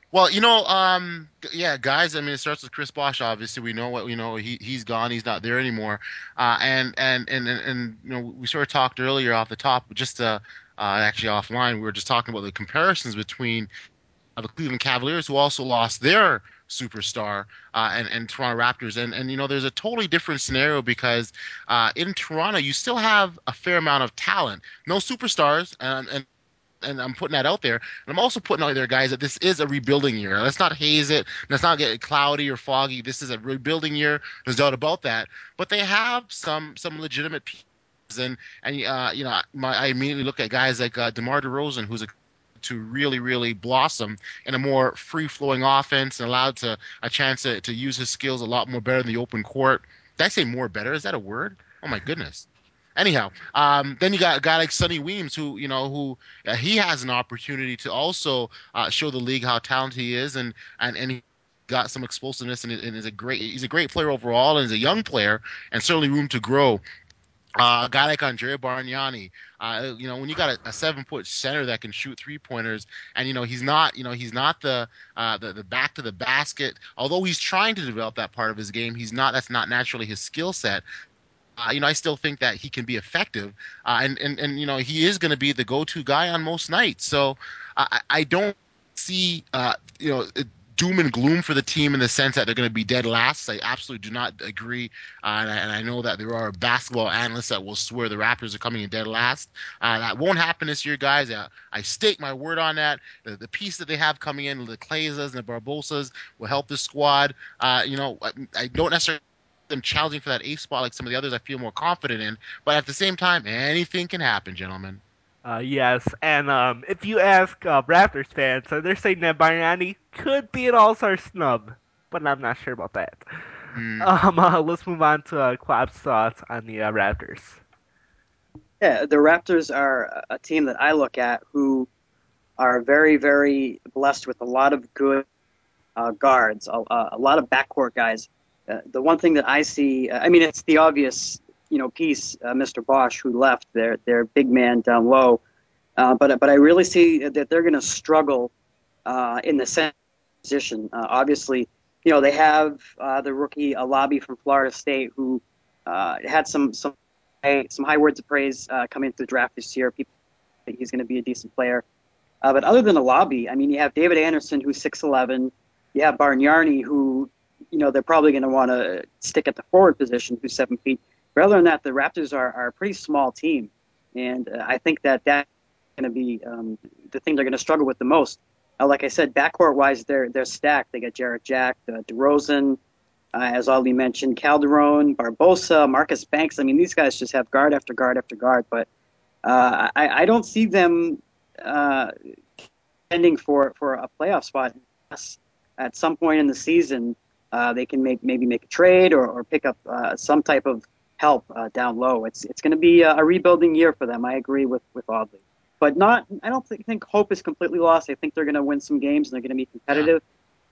Well, you know, um, yeah, guys. I mean, it starts with Chris Bosh. Obviously, we know what we know. He he's gone. He's not there anymore. Uh, and, and and and and you know, we sort of talked earlier off the top, just uh, uh, actually offline. We were just talking about the comparisons between uh, the Cleveland Cavaliers, who also lost their superstar, uh, and and Toronto Raptors. And and you know, there's a totally different scenario because uh, in Toronto, you still have a fair amount of talent. No superstars, and and and I'm putting that out there. And I'm also putting out there, guys, that this is a rebuilding year. Let's not haze it. Let's not get cloudy or foggy. This is a rebuilding year. There's no doubt about that. But they have some some legitimate pieces, and and uh, you know, my, I immediately look at guys like uh, DeMar DeRozan, who's a to really, really blossom in a more free-flowing offense and allowed to a chance to, to use his skills a lot more better in the open court. Did I say more better? Is that a word? Oh my goodness. Anyhow, um, then you got a guy like Sonny Weems, who you know, who uh, he has an opportunity to also uh, show the league how talented he is, and and and he got some explosiveness, and, and is a great he's a great player overall, and is a young player, and certainly room to grow. Uh, a guy like Andrea Bargnani, uh, you know, when you got a, a seven-foot center that can shoot three-pointers, and you know he's not, you know, he's not the, uh, the the back to the basket. Although he's trying to develop that part of his game, he's not. That's not naturally his skill set. Uh, you know, I still think that he can be effective, uh, and and and you know, he is going to be the go-to guy on most nights. So uh, I I don't see uh, you know, doom and gloom for the team in the sense that they're going to be dead last. I absolutely do not agree, uh, and, I, and I know that there are basketball analysts that will swear the Raptors are coming in dead last. Uh, that won't happen this year, guys. Uh, I stake my word on that. The, the piece that they have coming in, the Claysas and the Barbosas, will help the squad. Uh, you know, I, I don't necessarily them challenging for that eighth spot like some of the others I feel more confident in. But at the same time, anything can happen, gentlemen. Uh, yes, and um, if you ask uh, Raptors fans, so they're saying that Bargnani could be an All-Star snub, but I'm not sure about that. Mm, Um, uh, let's move on to uh, Quab's thoughts on the uh, Raptors. Yeah, the Raptors are a team that I look at who are very, very blessed with a lot of good uh, guards, a, a lot of backcourt guys. Uh, the one thing that I see, uh, I mean, it's the obvious, you know, piece, uh, Mister Bosch, who left, their their big man down low. Uh, but but I really see that they're going to struggle uh, in the center position. Uh, obviously, you know, they have uh, the rookie Alabi from Florida State, who uh, had some some some high words of praise uh, coming into the draft this year. People think he's going to be a decent player. Uh, but other than the lobby, I mean, you have David Anderson, who's six eleven. You have Bargnani, who, you know, they're probably going to want to stick at the forward position, who's seven feet. But other than that, the Raptors are, are a pretty small team. And uh, I think that that's going to be um, the thing they're going to struggle with the most. Uh, like I said, backcourt-wise, they're they're stacked. They got Jarrett Jack, uh, DeRozan, uh, as Ali mentioned, Calderon, Barbosa, Marcus Banks. I mean, these guys just have guard after guard after guard. But uh, I, I don't see them uh, ending for for a playoff spot unless at some point in the season uh, they can make maybe make a trade or, or pick up uh, some type of help uh, down low. It's it's going to be a, a rebuilding year for them. I agree with with Audley, but not. I don't think, think hope is completely lost. I think they're going to win some games and they're going to be yeah, competitive.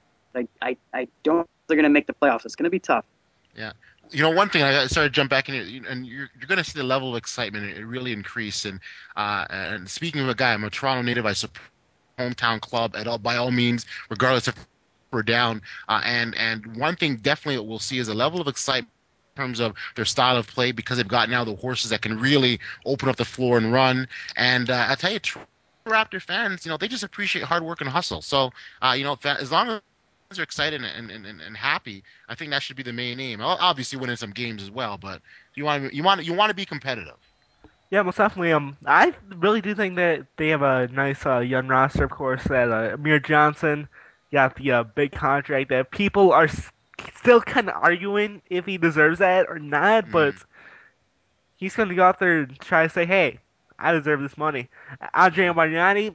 I I, I don't. think They're going to make the playoffs. It's going to be tough. yeah. You know, one thing I started to jump back in, here, and you're you're going to see the level of excitement it really increase. And uh, and speaking of a guy, I'm a Toronto native. I support hometown club at all by all means, regardless if we're down. Uh, and and one thing definitely we'll see is a level of excitement in terms of their style of play because they've got now the horses that can really open up the floor and run. And uh, I tell you, Raptor fans, you know, they just appreciate hard work and hustle. So, uh, you know, as long as they're excited and, and, and, and happy, I think that should be the main aim. Obviously, winning some games as well, but you want you want you want to be competitive. Yeah, most definitely. Um, I really do think that they have a nice uh, young roster. Of course, that uh, Amir Johnson got the uh, big contract that people are s- still kind of arguing if he deserves that or not, but Mm, he's going to go out there and try to say, "Hey, I deserve this money." Andre Mariani,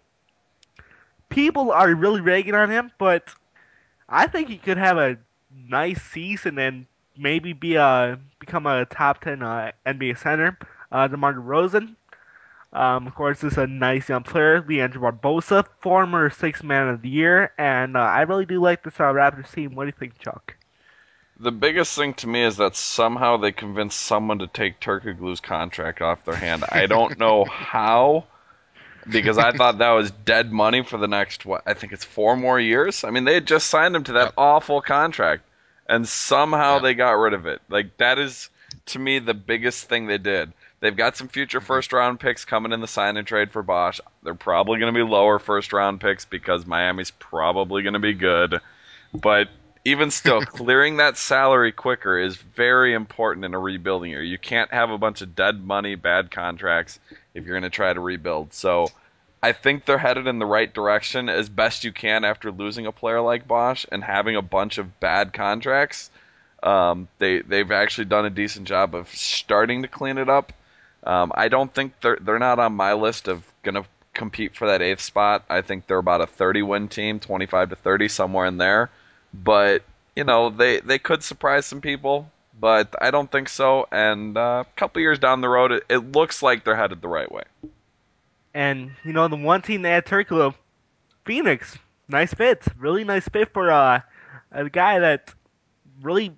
people are really ragging on him, but I think he could have a nice season and maybe be a become a top ten uh, N B A center. Uh, DeMar DeRozan. Um, of course, this is a nice young player, Leandro Barbosa, former Sixth Man of the Year, and uh, I really do like this uh, Raptors team. What do you think, Chuck? The biggest thing to me is that somehow they convinced someone to take Turkoglu's contract off their hand. I don't know how, because I thought that was dead money for the next, what, I think it's four more years. I mean, they had just signed him to that Yep. awful contract, and somehow Yep. they got rid of it. Like, that is, to me, the biggest thing they did. They've got some future Mhm. first-round picks coming in the sign and trade for Bosch. They're probably going to be lower first-round picks because Miami's probably going to be good. But even still, clearing that salary quicker is very important in a rebuilding year. You can't have a bunch of dead money, bad contracts if you're going to try to rebuild. So I think they're headed in the right direction as best you can after losing a player like Bosch and having a bunch of bad contracts. Um, they they've actually done a decent job of starting to clean it up. Um, I don't think they're they're not on my list of gonna compete for that eighth spot. I think they're about a thirty win team, twenty-five to thirty, somewhere in there. But you know they they could surprise some people, but I don't think so. And uh, a couple years down the road, it, it looks like they're headed the right way. And you know the one team that had Turkoglu, Phoenix, nice fit, really nice fit for uh, a guy that really.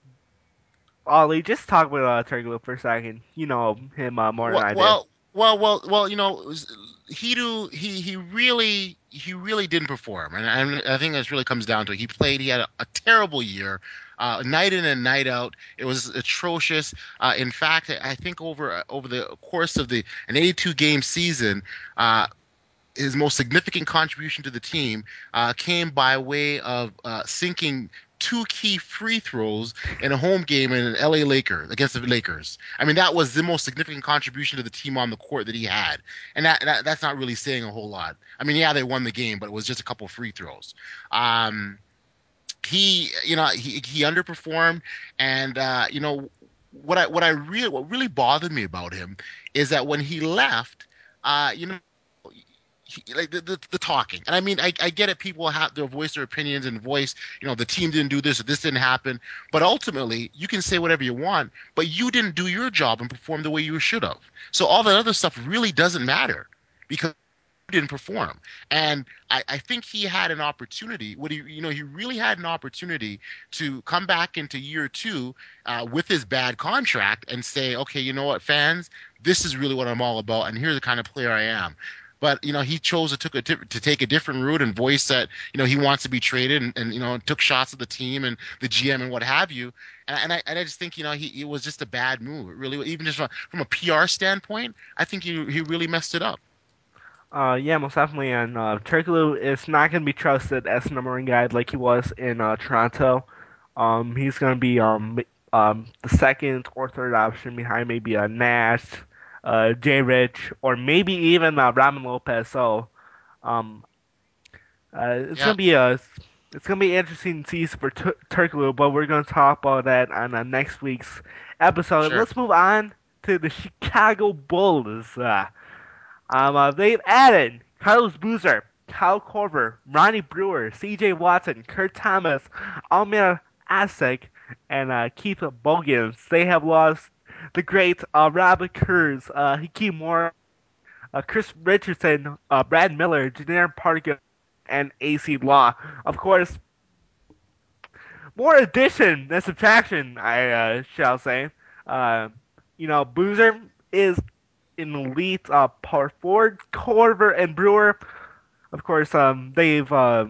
Ollie, just talk about uh, Turkoglu for a second. You know him uh, more than Well, I do. well, well, well, well. You know, it was- he do he he really he really didn't perform, and, and I think this really comes down to it. He played. He had a, a terrible year, uh, night in and night out. It was atrocious. Uh, in fact, I think over over the course of the an eighty-two game season. Uh, his most significant contribution to the team uh, came by way of uh, sinking two key free throws in a home game in an L A Lakers against the Lakers. I mean, that was the most significant contribution to the team on the court that he had, and that, that that's not really saying a whole lot. I mean, yeah, they won the game, but it was just a couple free throws. Um, he, you know, he he underperformed, and uh, you know what I what I really what really bothered me about him is that when he left, uh, you know he, like the, the the talking, and I mean, I, I get it. People have their voice their opinions and voice. You know, the team didn't do this or this didn't happen. But ultimately, you can say whatever you want, but you didn't do your job and perform the way you should have. So all that other stuff really doesn't matter because you didn't perform. And I, I think he had an opportunity. What he, you know, he really had an opportunity to come back into year two uh, with his bad contract and say, okay, you know what, fans, this is really what I'm all about, and here's the kind of player I am. But you know, he chose to took a to take a different route and voice that you know he wants to be traded, and, and you know took shots at the team and the G M and what have you. And, and I and I just think you know he it was just a bad move. It really, even just from, from a P R standpoint, I think he he really messed it up. Uh, yeah, most definitely. And uh, Turkoglu is not going to be trusted as the number one guy like he was in uh, Toronto. Um, he's going to be um, um, the second or third option behind maybe uh, Nash, uh, Jay Rich, or maybe even uh, Robin Lopez. So um, uh, it's Yeah, going to be a it's going to be an interesting season for Tur Turkoglu, but we're going to talk about that on uh, next week's episode. sure. Let's move on to the Chicago Bulls. Uh, um, uh, they've added Carlos Boozer, Kyle Korver, Ronnie Brewer, C J Watson, Kurt Thomas, Almir Asik, and uh, Keith Bogans. They have lost the great uh, Robert Kurz, uh, Hakeem Moore, uh, Chris Richardson, uh, Brad Miller, Janair Parker, and A C Law. Of course, more addition than subtraction, I uh, shall say. Uh, you know, Boozer is an elite uh, power forward. Corver and Brewer, of course, um, they've uh,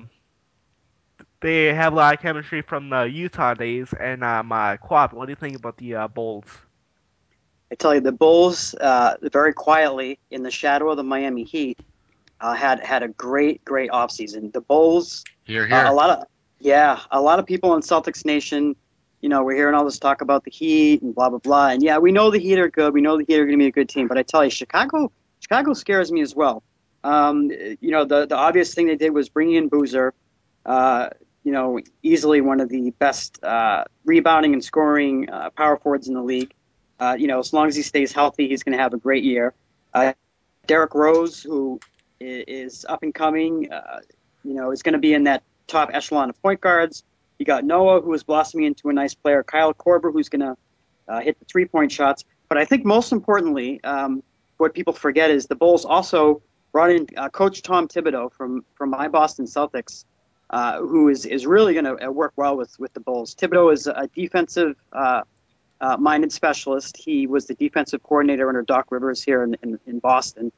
they have a lot of chemistry from the Utah days. And um, uh, Quap, what do you think about the uh, Bulls? I tell you, the Bulls, uh, very quietly in the shadow of the Miami Heat, uh, had had a great, great offseason. The Bulls, Here, uh, a here. lot of yeah, a lot of people in Celtics Nation, you know, we're hearing all this talk about the Heat and blah blah blah. And yeah, we know the Heat are good. We know the Heat are going to be a good team. But I tell you, Chicago, Chicago scares me as well. Um, you know, the the obvious thing they did was bring in Boozer. Uh, you know, easily one of the best uh, rebounding and scoring uh, power forwards in the league. Uh, you know, as long as he stays healthy, he's going to have a great year. Uh, Derrick Rose, who is up and coming, uh, you know, is going to be in that top echelon of point guards. You got Noah, who is blossoming into a nice player. Kyle Korver, who's going to uh, hit the three point shots. But I think most importantly, um, what people forget is the Bulls also brought in uh, Coach Tom Thibodeau from from my Boston Celtics, uh, who is is really going to work well with with the Bulls. Thibodeau is a defensive uh, uh, minded specialist. He was the defensive coordinator under Doc Rivers here in, in, in Boston.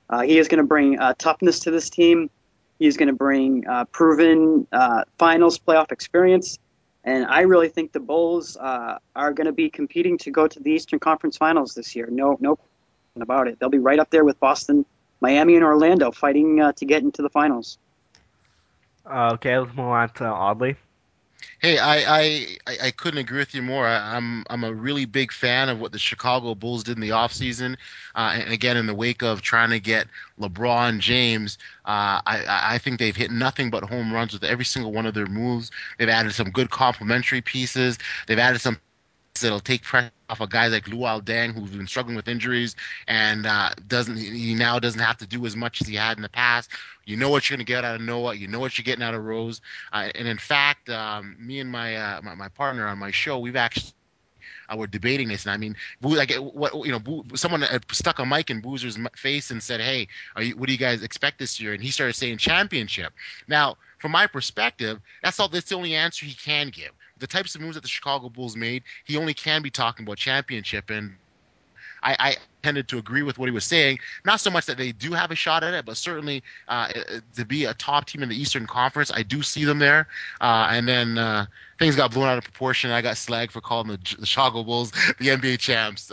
Uh, he is going to bring uh, toughness to this team. He's going to bring uh, proven uh, finals playoff experience. And I really think the Bulls uh, are going to be competing to go to the Eastern Conference Finals this year. No, no question about it. They'll be right up there with Boston, Miami, and Orlando, fighting uh, to get into the finals. Uh, okay, let's move on to Audley. Hey, I, I, I I couldn't agree with you more. I, I'm I'm a really big fan of what the Chicago Bulls did in the offseason. Uh, and again, in the wake of trying to get LeBron James, uh, I, I think they've hit nothing but home runs with every single one of their moves. They've added some good complementary pieces. They've added some that'll take pressure off a guy like Luol Deng, who's been struggling with injuries and uh, doesn't he now doesn't have to do as much as he had in the past. You know what you're going to get out of Noah. You know what you're getting out of Rose. Uh, and in fact, um, me and my, uh, my my partner on my show, we've actually uh, were debating this, and I mean, like what you know, Boo, someone stuck a mic in Boozer's face and said, "Hey, are you, what do you guys expect this year?" And he started saying championship. Now, from my perspective, that's all. That's the only answer he can give. The types of moves that the Chicago Bulls made, he only can be talking about championship, and I, I tended to agree with what he was saying. Not so much that they do have a shot at it, but certainly uh, to be a top team in the Eastern Conference, I do see them there. Uh, and then uh, things got blown out of proportion. I got slagged for calling the, the Chicago Bulls the N B A champs.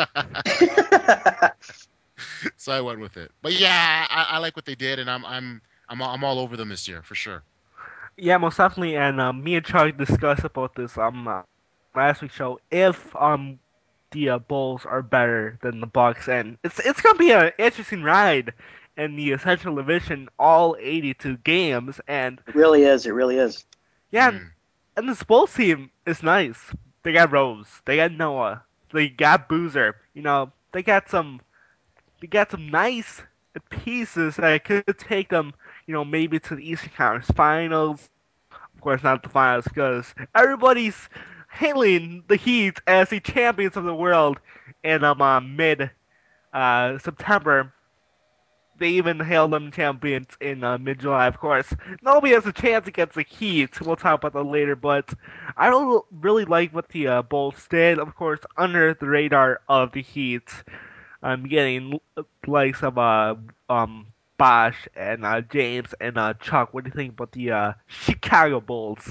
So I went with it. But yeah, I, I like what they did, and I'm I'm I'm I'm all over them this year for sure. Yeah, most definitely. And um, me and Charlie discussed about this um uh, last week's show. If um the uh, Bulls are better than the Bucks, and it's it's gonna be an interesting ride in the Central Division, all eighty-two games. And It really is. It really is. yeah, and, Mm. and this Bulls team is nice. They got Rose, they got Noah, they got Boozer. You know, they got some they got some nice pieces that could take them, you know, maybe to the Eastern Conference Finals. Of course, not the finals, because everybody's hailing the Heat as the champions of the world in um, uh, mid uh, September. They even hailed them champions in uh, mid July, of course. Nobody has a chance against the Heat. We'll talk about that later, but I really, really like what the uh, Bulls did, of course, under the radar of the Heat. I'm getting likes of uh, um, Bosch and uh, James and uh, Chuck. What do you think about the uh, Chicago Bulls?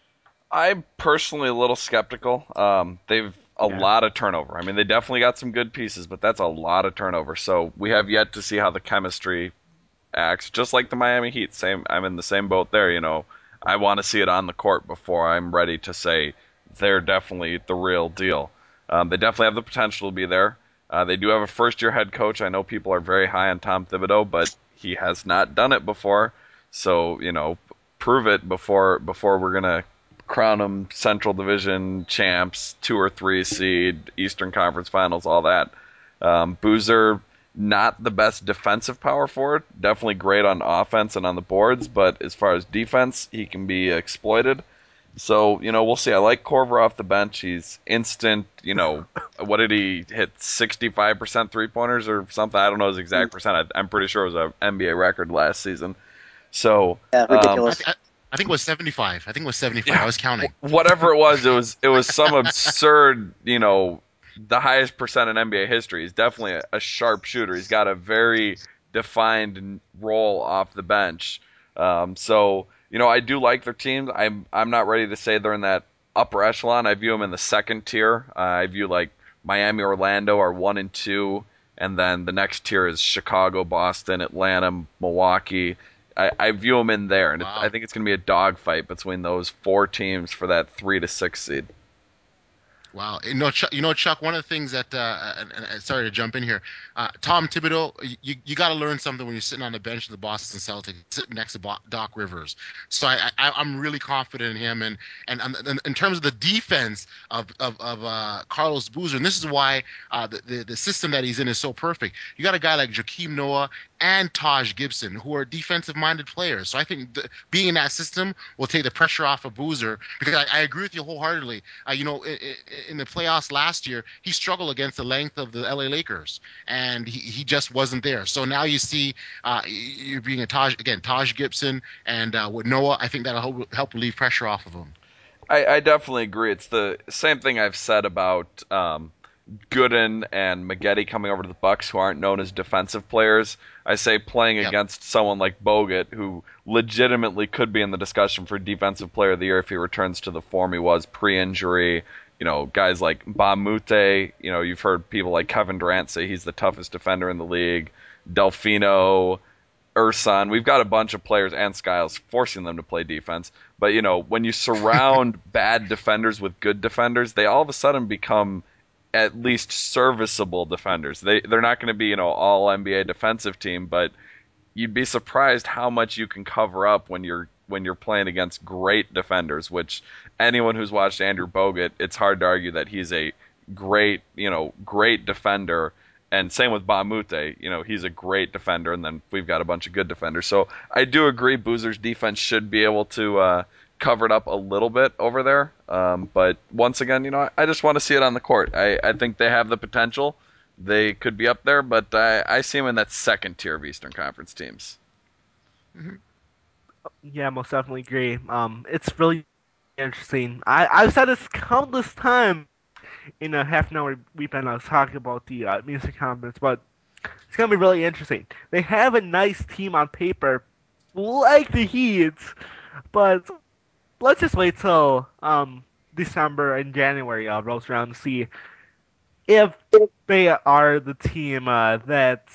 I'm personally a little skeptical. Um, they've a Yeah. lot of turnover. I mean, they definitely got some good pieces, but that's a lot of turnover. So we have yet to see how the chemistry acts. Just like the Miami Heat, same. I'm in the same boat there. You know, I want to see it on the court before I'm ready to say they're definitely the real deal. Um, they definitely have the potential to be there. Uh, they do have a first-year head coach. I know people are very high on Tom Thibodeau, but he has not done it before. So you know, prove it before before we're gonna crown them Central Division champs, two or three seed, Eastern Conference Finals, all that. Um, Boozer, not the best defensive power forward, definitely great on offense and on the boards, but as far as defense, he can be exploited. So, you know, we'll see. I like Korver off the bench. He's instant, you know, what did he hit? sixty-five percent three pointers or something? I don't know his exact percent. I, I'm pretty sure it was an N B A record last season. So, Yeah, um, I, ridiculous. th- I I think it was seventy-five. I think it was seventy-five. I yeah, was counting. whatever it was, it was it was some absurd, you know, the highest percent in N B A history. He's definitely a, a sharp shooter. He's got a very defined role off the bench. Um, so you know, I do like their teams. I'm I'm not ready to say they're in that upper echelon. I view them in the second tier. Uh, I view like Miami, Orlando are one and two, and then the next tier is Chicago, Boston, Atlanta, Milwaukee. I, I view them in there, and it, I Wow. think it's going to be a dogfight between those four teams for that three to six seed. Wow, you know, Chuck, you know, Chuck. One of the things that, uh, and, and, sorry to jump in here, uh, Tom Thibodeau, you you got to learn something when you're sitting on the bench of the Boston Celtics, sitting next to Bo- Doc Rivers. So I, I, I'm really confident in him, and and, and in terms of the defense of of, of uh, Carlos Boozer, and this is why uh, the, the the system that he's in is so perfect. You got a guy like Joakim Noah and Taj Gibson, who are defensive-minded players. So I think the, being in that system will take the pressure off of Boozer, because I, I agree with you wholeheartedly. Uh, you know, i i in the playoffs last year, he struggled against the length of the L A Lakers, and he, he just wasn't there. So now you see uh, you're being a Taj again, Taj Gibson, and uh, with Noah, I think that'll help, help relieve pressure off of him. I, I definitely agree. It's the same thing I've said about um, Gooden and Maggette coming over to the Bucks, who aren't known as defensive players. I say playing Yep. against someone like Bogut, who legitimately could be in the discussion for Defensive Player of the Year if he returns to the form he was pre-injury. You know, guys like Bamute. You know, you've heard people like Kevin Durant say he's the toughest defender in the league. Delfino, Ursan. We've got a bunch of players and Skiles forcing them to play defense. But, you know, when you surround bad defenders with good defenders, they all of a sudden become at least serviceable defenders. They they're not going to be, you know, all N B A defensive team, but you'd be surprised how much you can cover up when you're when you're playing against great defenders, which anyone who's watched Andrew Bogut, it's hard to argue that he's a great, you know, great defender. And same with Bamute, you know, he's a great defender, and then we've got a bunch of good defenders. So I do agree Boozer's defense should be able to uh, cover it up a little bit over there. Um, but once again, you know, I, I just want to see it on the court. I, I think they have the potential. They could be up there, but I, I see them in that second tier of Eastern Conference teams. Yeah, most definitely agree. Um, it's really interesting. I I've said this countless times in a half an hour we've been uh, talking about the uh, music conference, but it's gonna be really interesting. They have a nice team on paper, like the Heat, but let's just wait till um December and January uh, rolls around to see if they are the team uh, that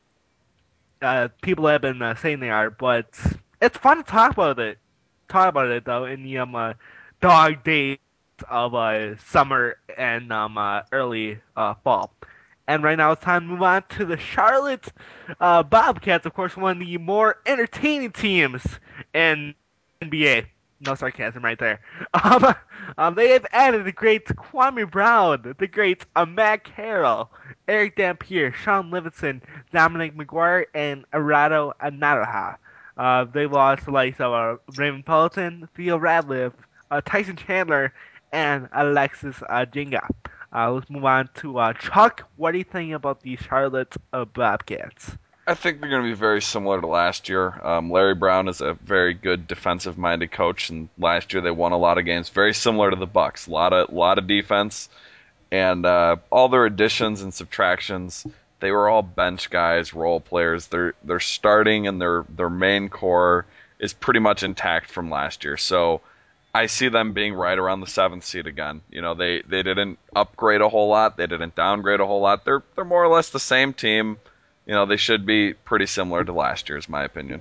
uh, people have been uh, saying they are. But it's fun to talk about it. Talk about it though in the um uh, dog days of uh, summer and um uh, early uh, fall. And right now it's time to move on to the Charlotte uh, Bobcats, of course, one of the more entertaining teams in N B A. No sarcasm right there. Um, um, they have added the great Kwame Brown, the great uh, Matt Carroll, Eric Dampier, Sean Livingston, Dominic McGuire, and Arado Anaraha. Uh, they lost the likes of uh, Raymond Pelton, Theo Radcliffe, uh, Tyson Chandler, and Alexis uh, Jinga. Uh, let's move on to uh, Chuck. What do you think about the Charlotte uh, Bobcats? I think they're going to be very similar to last year. Um, Larry Brown is a very good defensive-minded coach, and last year they won a lot of games, very similar to the Bucks. A lot of lot of defense, and uh, all their additions and subtractions, they were all bench guys, role players. Their their starting and their their main core is pretty much intact from last year. So I see them being right around the seventh seed again. You know, they they didn't upgrade a whole lot, they didn't downgrade a whole lot. They're they're more or less the same team. You know, they should be pretty similar to last year's, my opinion.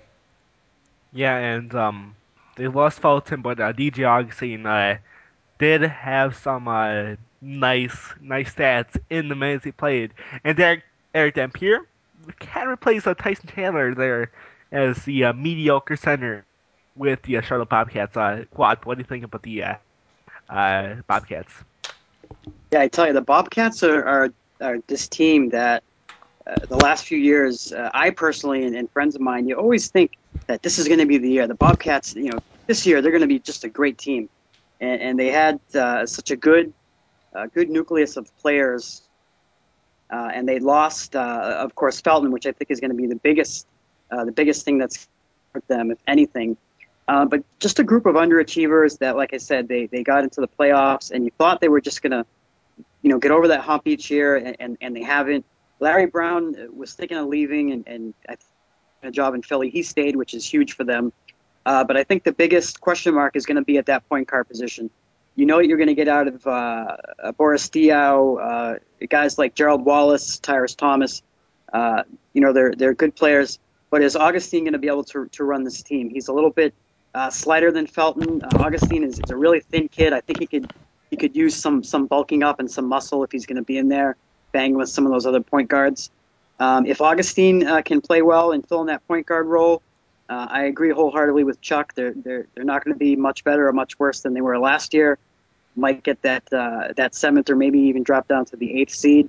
Yeah, and um, they lost Fulton, but uh, D J Augustine uh, did have some uh, nice nice stats in the minutes he played. And Derek, Eric Dampier can replace uh, Tyson Chandler there as the uh, mediocre center with the uh, Charlotte Bobcats. Uh, Quad, what do you think about the uh, uh, Bobcats? Yeah, I tell you, the Bobcats are, are, are this team that uh, the last few years, uh, I personally and, and friends of mine, you always think that this is going to be the year. The Bobcats, you know, this year they're going to be just a great team, and, and they had uh, such a good, uh, good nucleus of players, uh, and they lost, uh, of course, Felton, which I think is going to be the biggest, uh, the biggest thing that's hurt them, if anything. Uh, but just a group of underachievers that, like I said, they they got into the playoffs, and you thought they were just going to you know, get over that hump each year, and, and, and they haven't. Larry Brown was thinking of leaving, and, and I think a job in Philly. He stayed, which is huge for them. Uh, but I think the biggest question mark is going to be at that point guard position. You know what you're going to get out of uh, Boris Diaw, uh, guys like Gerald Wallace, Tyrus Thomas. Uh, you know, they're they're good players. But is Augustine going to be able to to run this team? He's a little bit uh, slighter than Felton. Uh, Augustine is, is a really thin kid. I think he could he could use some some bulking up and some muscle if he's going to be in there, banging with some of those other point guards. Um, if Augustine uh, can play well and fill in that point guard role, uh, I agree wholeheartedly with Chuck. They're they're they're not going to be much better or much worse than they were last year. Might get that uh, that seventh or maybe even drop down to the eighth seed.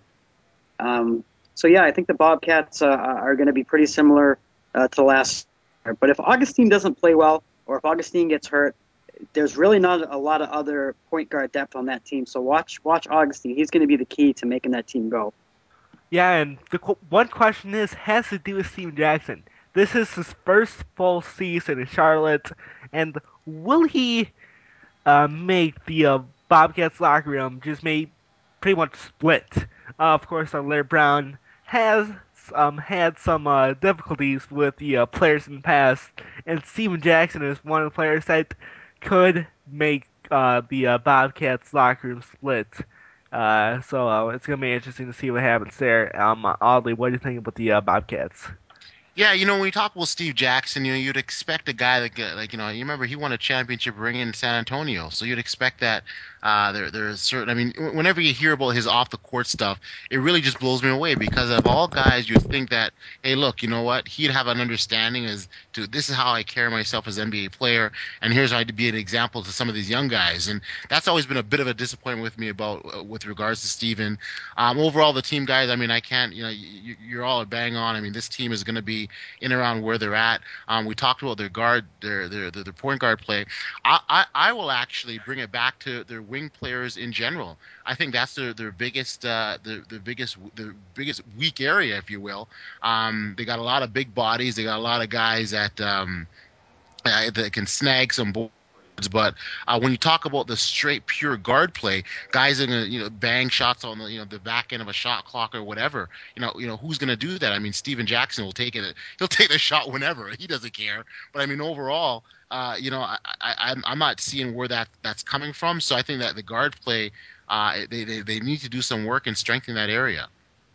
Um, so yeah, I think the Bobcats uh, are going to be pretty similar uh, to last year. But if Augustine doesn't play well, or if Augustine gets hurt, there's really not a lot of other point guard depth on that team. So watch watch Augustine. He's going to be the key to making that team go. Yeah, and the qu- one question is has to do with Steven Jackson. This is his first full season in Charlotte, and will he uh, make the uh, Bobcats locker room just may pretty much split? Uh, of course, uh, Larry Brown has um, had some uh, difficulties with the uh, players in the past, and Steven Jackson is one of the players that could make uh, the uh, Bobcats locker room split. Uh, so uh, it's gonna be interesting to see what happens there. Um, Audley, what do you think about the uh, Bobcats? Yeah, you know, when you talk about Steve Jackson, you know, you'd expect a guy that, get- like, you know, you remember he won a championship ring in San Antonio, so you'd expect that uh, there, there's certain. I mean, wh- whenever you hear about his off the court stuff, it really just blows me away because of all guys, you think that, hey, look, you know what, he'd have an understanding as to this is how I carry myself as an N B A player, and here's how I'd be an example to some of these young guys, and that's always been a bit of a disappointment with me about uh, with regards to Steven. Um, overall, the team guys, I mean, I can't, you know, you, you're all bang on. I mean, this team is going to be in around where they're at. Um, we talked about their guard, their their their, their point guard play. I, I I will actually bring it back to their wing players in general. I think that's their their biggest uh, their their biggest their biggest weak area, if you will. Um, they got a lot of big bodies. They got a lot of guys that um, uh, that can snag some boards. But uh, when you talk about the straight pure guard play, guys are gonna you know bang shots on the you know the back end of a shot clock or whatever. You know you know who's gonna do that? I mean, Steven Jackson will take it. He'll take the shot whenever. He doesn't care. But I mean, overall, uh, you know, I, I, I'm I'm not seeing where that that's coming from. So I think that the guard play, uh, they, they they need to do some work and strengthen that area.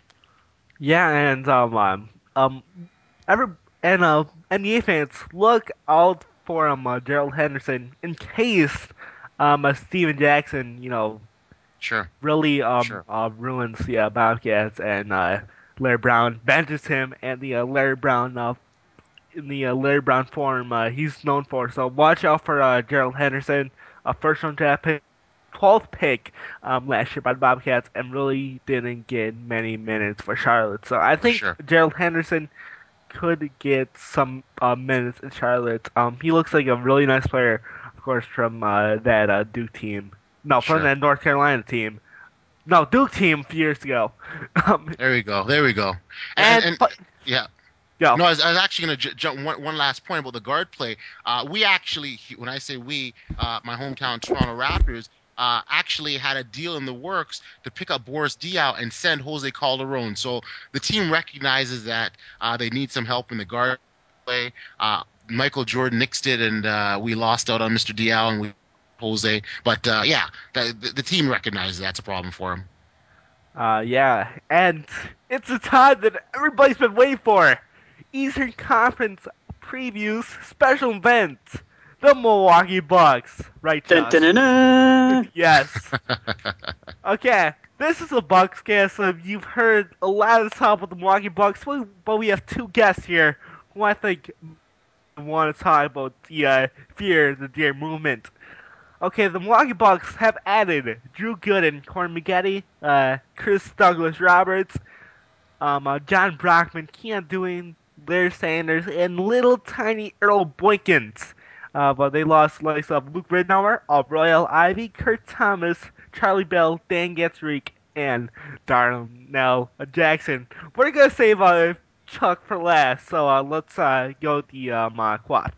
Yeah, and um, um, um every and uh, N B A fans look out for um uh, Gerald Henderson in case um uh, Steven Jackson, you know, Sure, really um sure. uh, ruins the uh, Bobcats and uh, Larry Brown benches him and the uh, Larry Brown uh, in the uh, Larry Brown form uh, he's known for. So watch out for uh, Gerald Henderson, a first round draft pick, twelfth pick um, last year by the Bobcats, and really didn't get many minutes for Charlotte. So I For think sure. Gerald Henderson could get some uh, minutes in Charlotte. Um, he looks like a really nice player, of course, from uh, that uh, Duke team. No, from Sure. that North Carolina team. No, Duke team a few years ago. Um, There we go. There we go. And and and, and yeah. go. No, I was, I was actually going to j- jump one, one last point about the guard play. Uh, we actually, when I say we, uh, my hometown Toronto Raptors, uh, actually had a deal in the works to pick up Boris Diaw and send Jose Calderon. So the team recognizes that uh, they need some help in the guard play. Uh, Michael Jordan nixed it, and uh, we lost out on Mister Diaw and we Jose. But uh, yeah, the, the, the team recognizes that's a problem for him. Uh, yeah, and it's a time that everybody's been waiting for. Eastern Conference previews special event. The Milwaukee Bucks. Right, Dun, dun, Josh? dun, dun. Yes. Okay, this is a Bucks cast, so you've heard a lot of talk about the Milwaukee Bucks, but we have two guests here who I think want to talk about the uh, fear the deer movement. Okay, the Milwaukee Bucks have added Drew Gooden, Corey Maggette, uh, Chris Douglas Roberts, um, uh, John Brockman, Keon Dewey, Larry Sanders, and little tiny Earl Boykins. Uh, but they lost likes of Luke Ridnour, of Royal Ivy, Kurt Thomas, Charlie Bell, Dan Getzreek, and Darnell Jackson. We're gonna save uh, Chuck for last, so uh, let's uh, go with the um, uh, quad.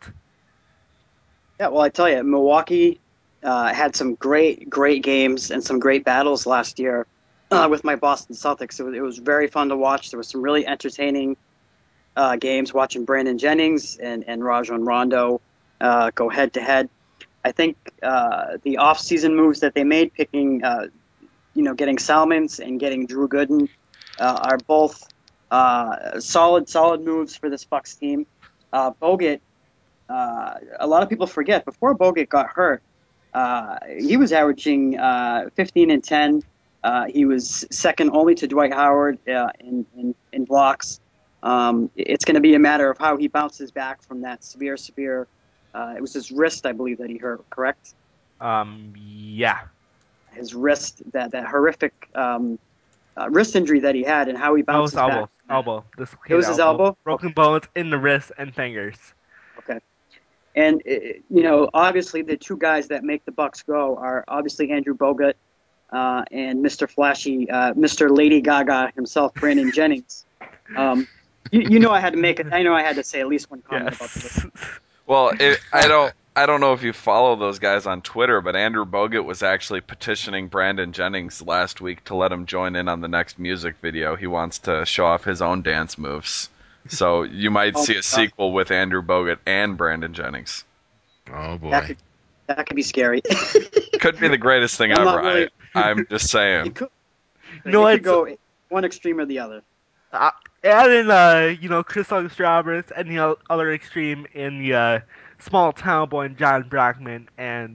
Yeah, well, I tell you, Milwaukee uh, had some great, great games and some great battles last year uh, with my Boston Celtics. It was, it was very fun to watch. There was some really entertaining uh, games watching Brandon Jennings and, and Rajon Rondo uh, go head to head. I think uh, the off-season moves that they made, picking, uh, you know, getting Salmons and getting Drew Gooden, uh, are both uh, solid, solid moves for this Bucks team. Uh, Bogut, uh, a lot of people forget before Bogut got hurt, uh, he was averaging uh, fifteen and ten. Uh, he was second only to Dwight Howard uh, in, in in blocks. Um, it's going to be a matter of how he bounces back from that severe, severe. Uh, it was his wrist, I believe, that he hurt. Correct? Um, yeah. His wrist, that that horrific um, uh, wrist injury that he had, and how he No, it's bounces back elbow. from that. Elbow. It Dislocated was his elbow. elbow. Okay. Broken bones in the wrist and fingers. Okay. And uh, you know, obviously, the two guys that make the Bucks go are obviously Andrew Bogut uh, and Mister Flashy, uh, Mister Lady Gaga himself, Brandon Jennings. Um, you, you know, I had to make it. I know I had to say at least one comment about the. Yes. Well, it, I don't I don't know if you follow those guys on Twitter, but Andrew Bogut was actually petitioning Brandon Jennings last week to let him join in on the next music video. He wants to show off his own dance moves. So you might Oh see a my God, sequel with Andrew Bogut and Brandon Jennings. Oh that boy. could that could be scary. Could be the greatest thing I'm ever. not I really. I'm just saying. It could You know it could what? go one extreme or the other. Uh, add in, uh, you know, Chris Douglas Roberts and the o- other extreme in the uh, small town boy and John Brockman, and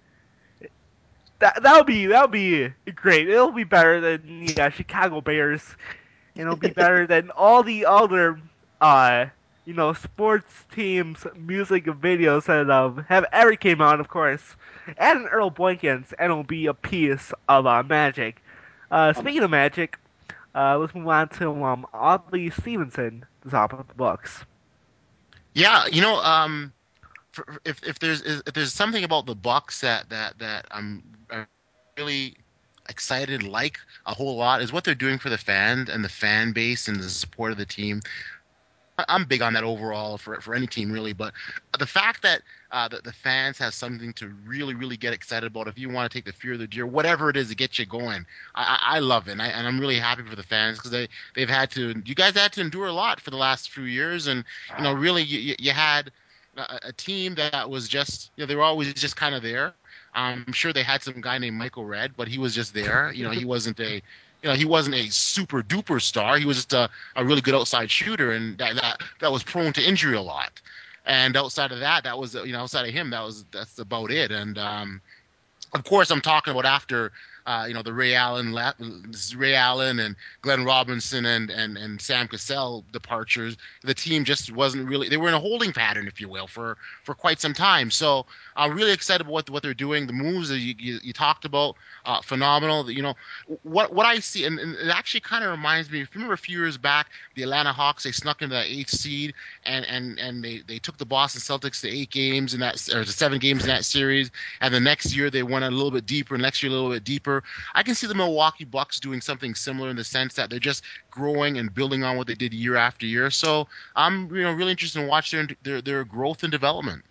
that that'll be that'll be great. It'll be better than the uh, Chicago Bears, and it'll be better than all the other, uh, you know, sports teams' music videos that um, have ever came out, of course. Add in Earl Boykins, and it'll be a piece of uh, magic. Uh, Um, speaking of magic. Uh, let's move on to um, Oddly Stevenson, the top of the books. Yeah, you know, um, for, if if there's if there's something about the Bucks that that that I'm I'm really excited, like a whole lot, is what they're doing for the fans and the fan base and the support of the team. I- I'm big on that overall for for any team really, but the fact that uh, the, the fans have something to really really get excited about, if you want to take the fear of the deer, whatever it is to get you going, I, I I love it, and, I, and I'm really happy for the fans because they they've had to, you guys had to endure a lot for the last few years, and you know really you you you had a, a team that was just, you know, they were always just kind of there. I'm sure they had some guy named Michael Redd, but he was just there. You know, he wasn't a you know he wasn't a super duper star. He was just a a really good outside shooter, and that that, that was prone to injury a lot. And outside of that, that was, you know, outside of him, that was that's about it. And um, of course, I'm talking about after uh, you know the Ray Allen, Ray Allen, and Glenn Robinson and and and Sam Cassell departures. The team just wasn't really. They were in a holding pattern, if you will, for for quite some time. So I'm really excited about what what they're doing. The moves that you, you, you talked about, uh, phenomenal. You know what what I see, and, and it actually kind of reminds me. If you remember a few years back, the Atlanta Hawks, they snuck into that eighth seed, and and and they they took the Boston Celtics to eight games in that, or to seven games in that series, and the next year they went a little bit deeper, next year a little bit deeper. I can see the Milwaukee Bucks doing something similar in the sense that they're just growing and building on what they did year after year. So I'm, you know, really interested in watching their their, their growth and development.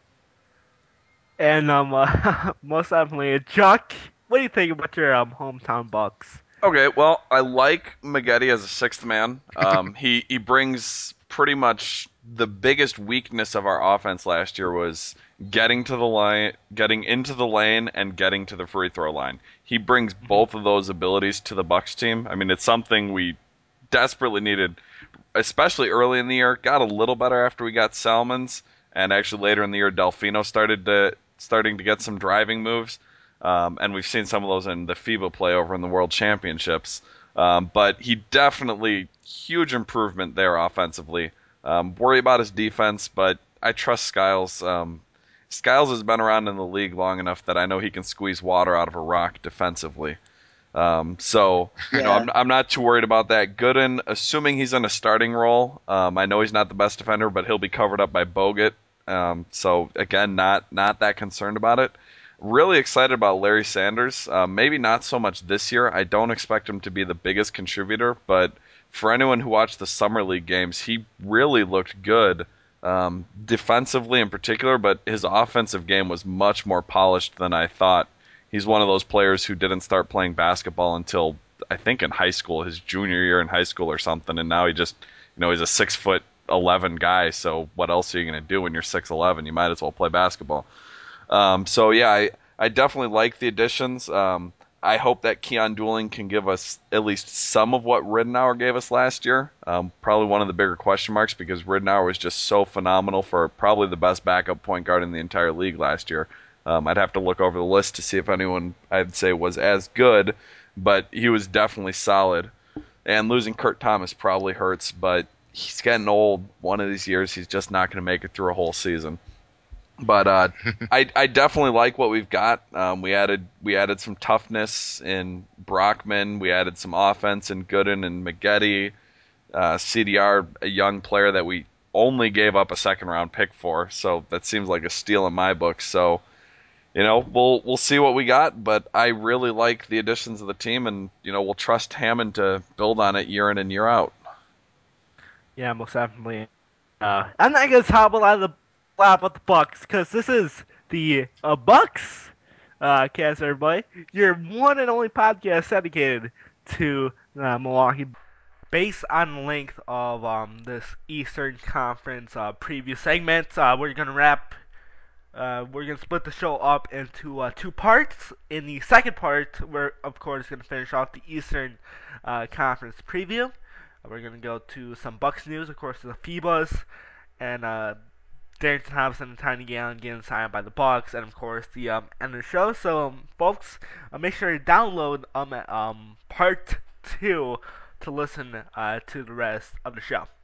And um, uh, most definitely, Chuck, what do you think about your um, hometown Bucks? Okay, well, I like Maggette as a sixth man. Um, he he brings pretty much the biggest weakness of our offense last year was getting to the line, getting into the lane, and getting to the free throw line. He brings Mhm. both of those abilities to the Bucks team. I mean, it's something we desperately needed, especially early in the year. Got a little better after we got Salmons, and actually later in the year, Delfino started to starting to get some driving moves. Um, and we've seen some of those in the FIBA play over in the World Championships. Um, but he definitely huge improvement there offensively. Um, worry about his defense, but I trust Skiles. Um, Skiles has been around in the league long enough that I know he can squeeze water out of a rock defensively. Um, so, you know, yeah, I'm, I'm not too worried about that. Gooden, assuming he's in a starting role, um, I know he's not the best defender, but he'll be covered up by Bogut. Um, so, again, not not that concerned about it. Really excited about Larry Sanders. Um, maybe not so much this year. I don't expect him to be the biggest contributor, but for anyone who watched the summer league games, he really looked good, um, defensively in particular. But his offensive game was much more polished than I thought. He's one of those players who didn't start playing basketball until I think in high school, his junior year in high school or something, and now he just, you know, he's a six foot eleven guy. So what else are you going to do when you're six eleven? You might as well play basketball. Um, so yeah, I, I definitely like the additions. Um, I hope that Keon Dooling can give us at least some of what Ridenour gave us last year. Um, probably one of the bigger question marks because Ridenour was just so phenomenal for probably the best backup point guard in the entire league last year. Um, I'd have to look over the list to see if anyone I'd say was as good, but he was definitely solid. And losing Kurt Thomas probably hurts, but he's getting old. One of these years, he's just not going to make it through a whole season. But uh, I I definitely like what we've got. Um, we added we added some toughness in Brockman. We added some offense in Gooden and Maggette. Uh, C D R, a young player that we only gave up a second round pick for, so that seems like a steal in my book. So you know we'll we'll see what we got, but I really like the additions of the team, and you know we'll trust Hammond to build on it year in and year out. Yeah, most definitely. Uh, I'm not gonna talk a lot of the lot about the Bucks because this is the uh, Bucks uh, cast, everybody. Your one and only podcast dedicated to uh, Milwaukee. Based on the length of um, this Eastern Conference uh, preview segment, uh, we're gonna wrap. Uh, we're gonna split the show up into uh, two parts. In the second part, we're of course gonna finish off the Eastern uh, Conference preview. We're gonna go to some Bucks news, of course, the FIBAs, and uh, Darrington Thompson and Tiny Gallon getting signed by the Bucks, and of course the um, end of the show. So, um, folks, uh, make sure to download um, um part two to listen uh, to the rest of the show.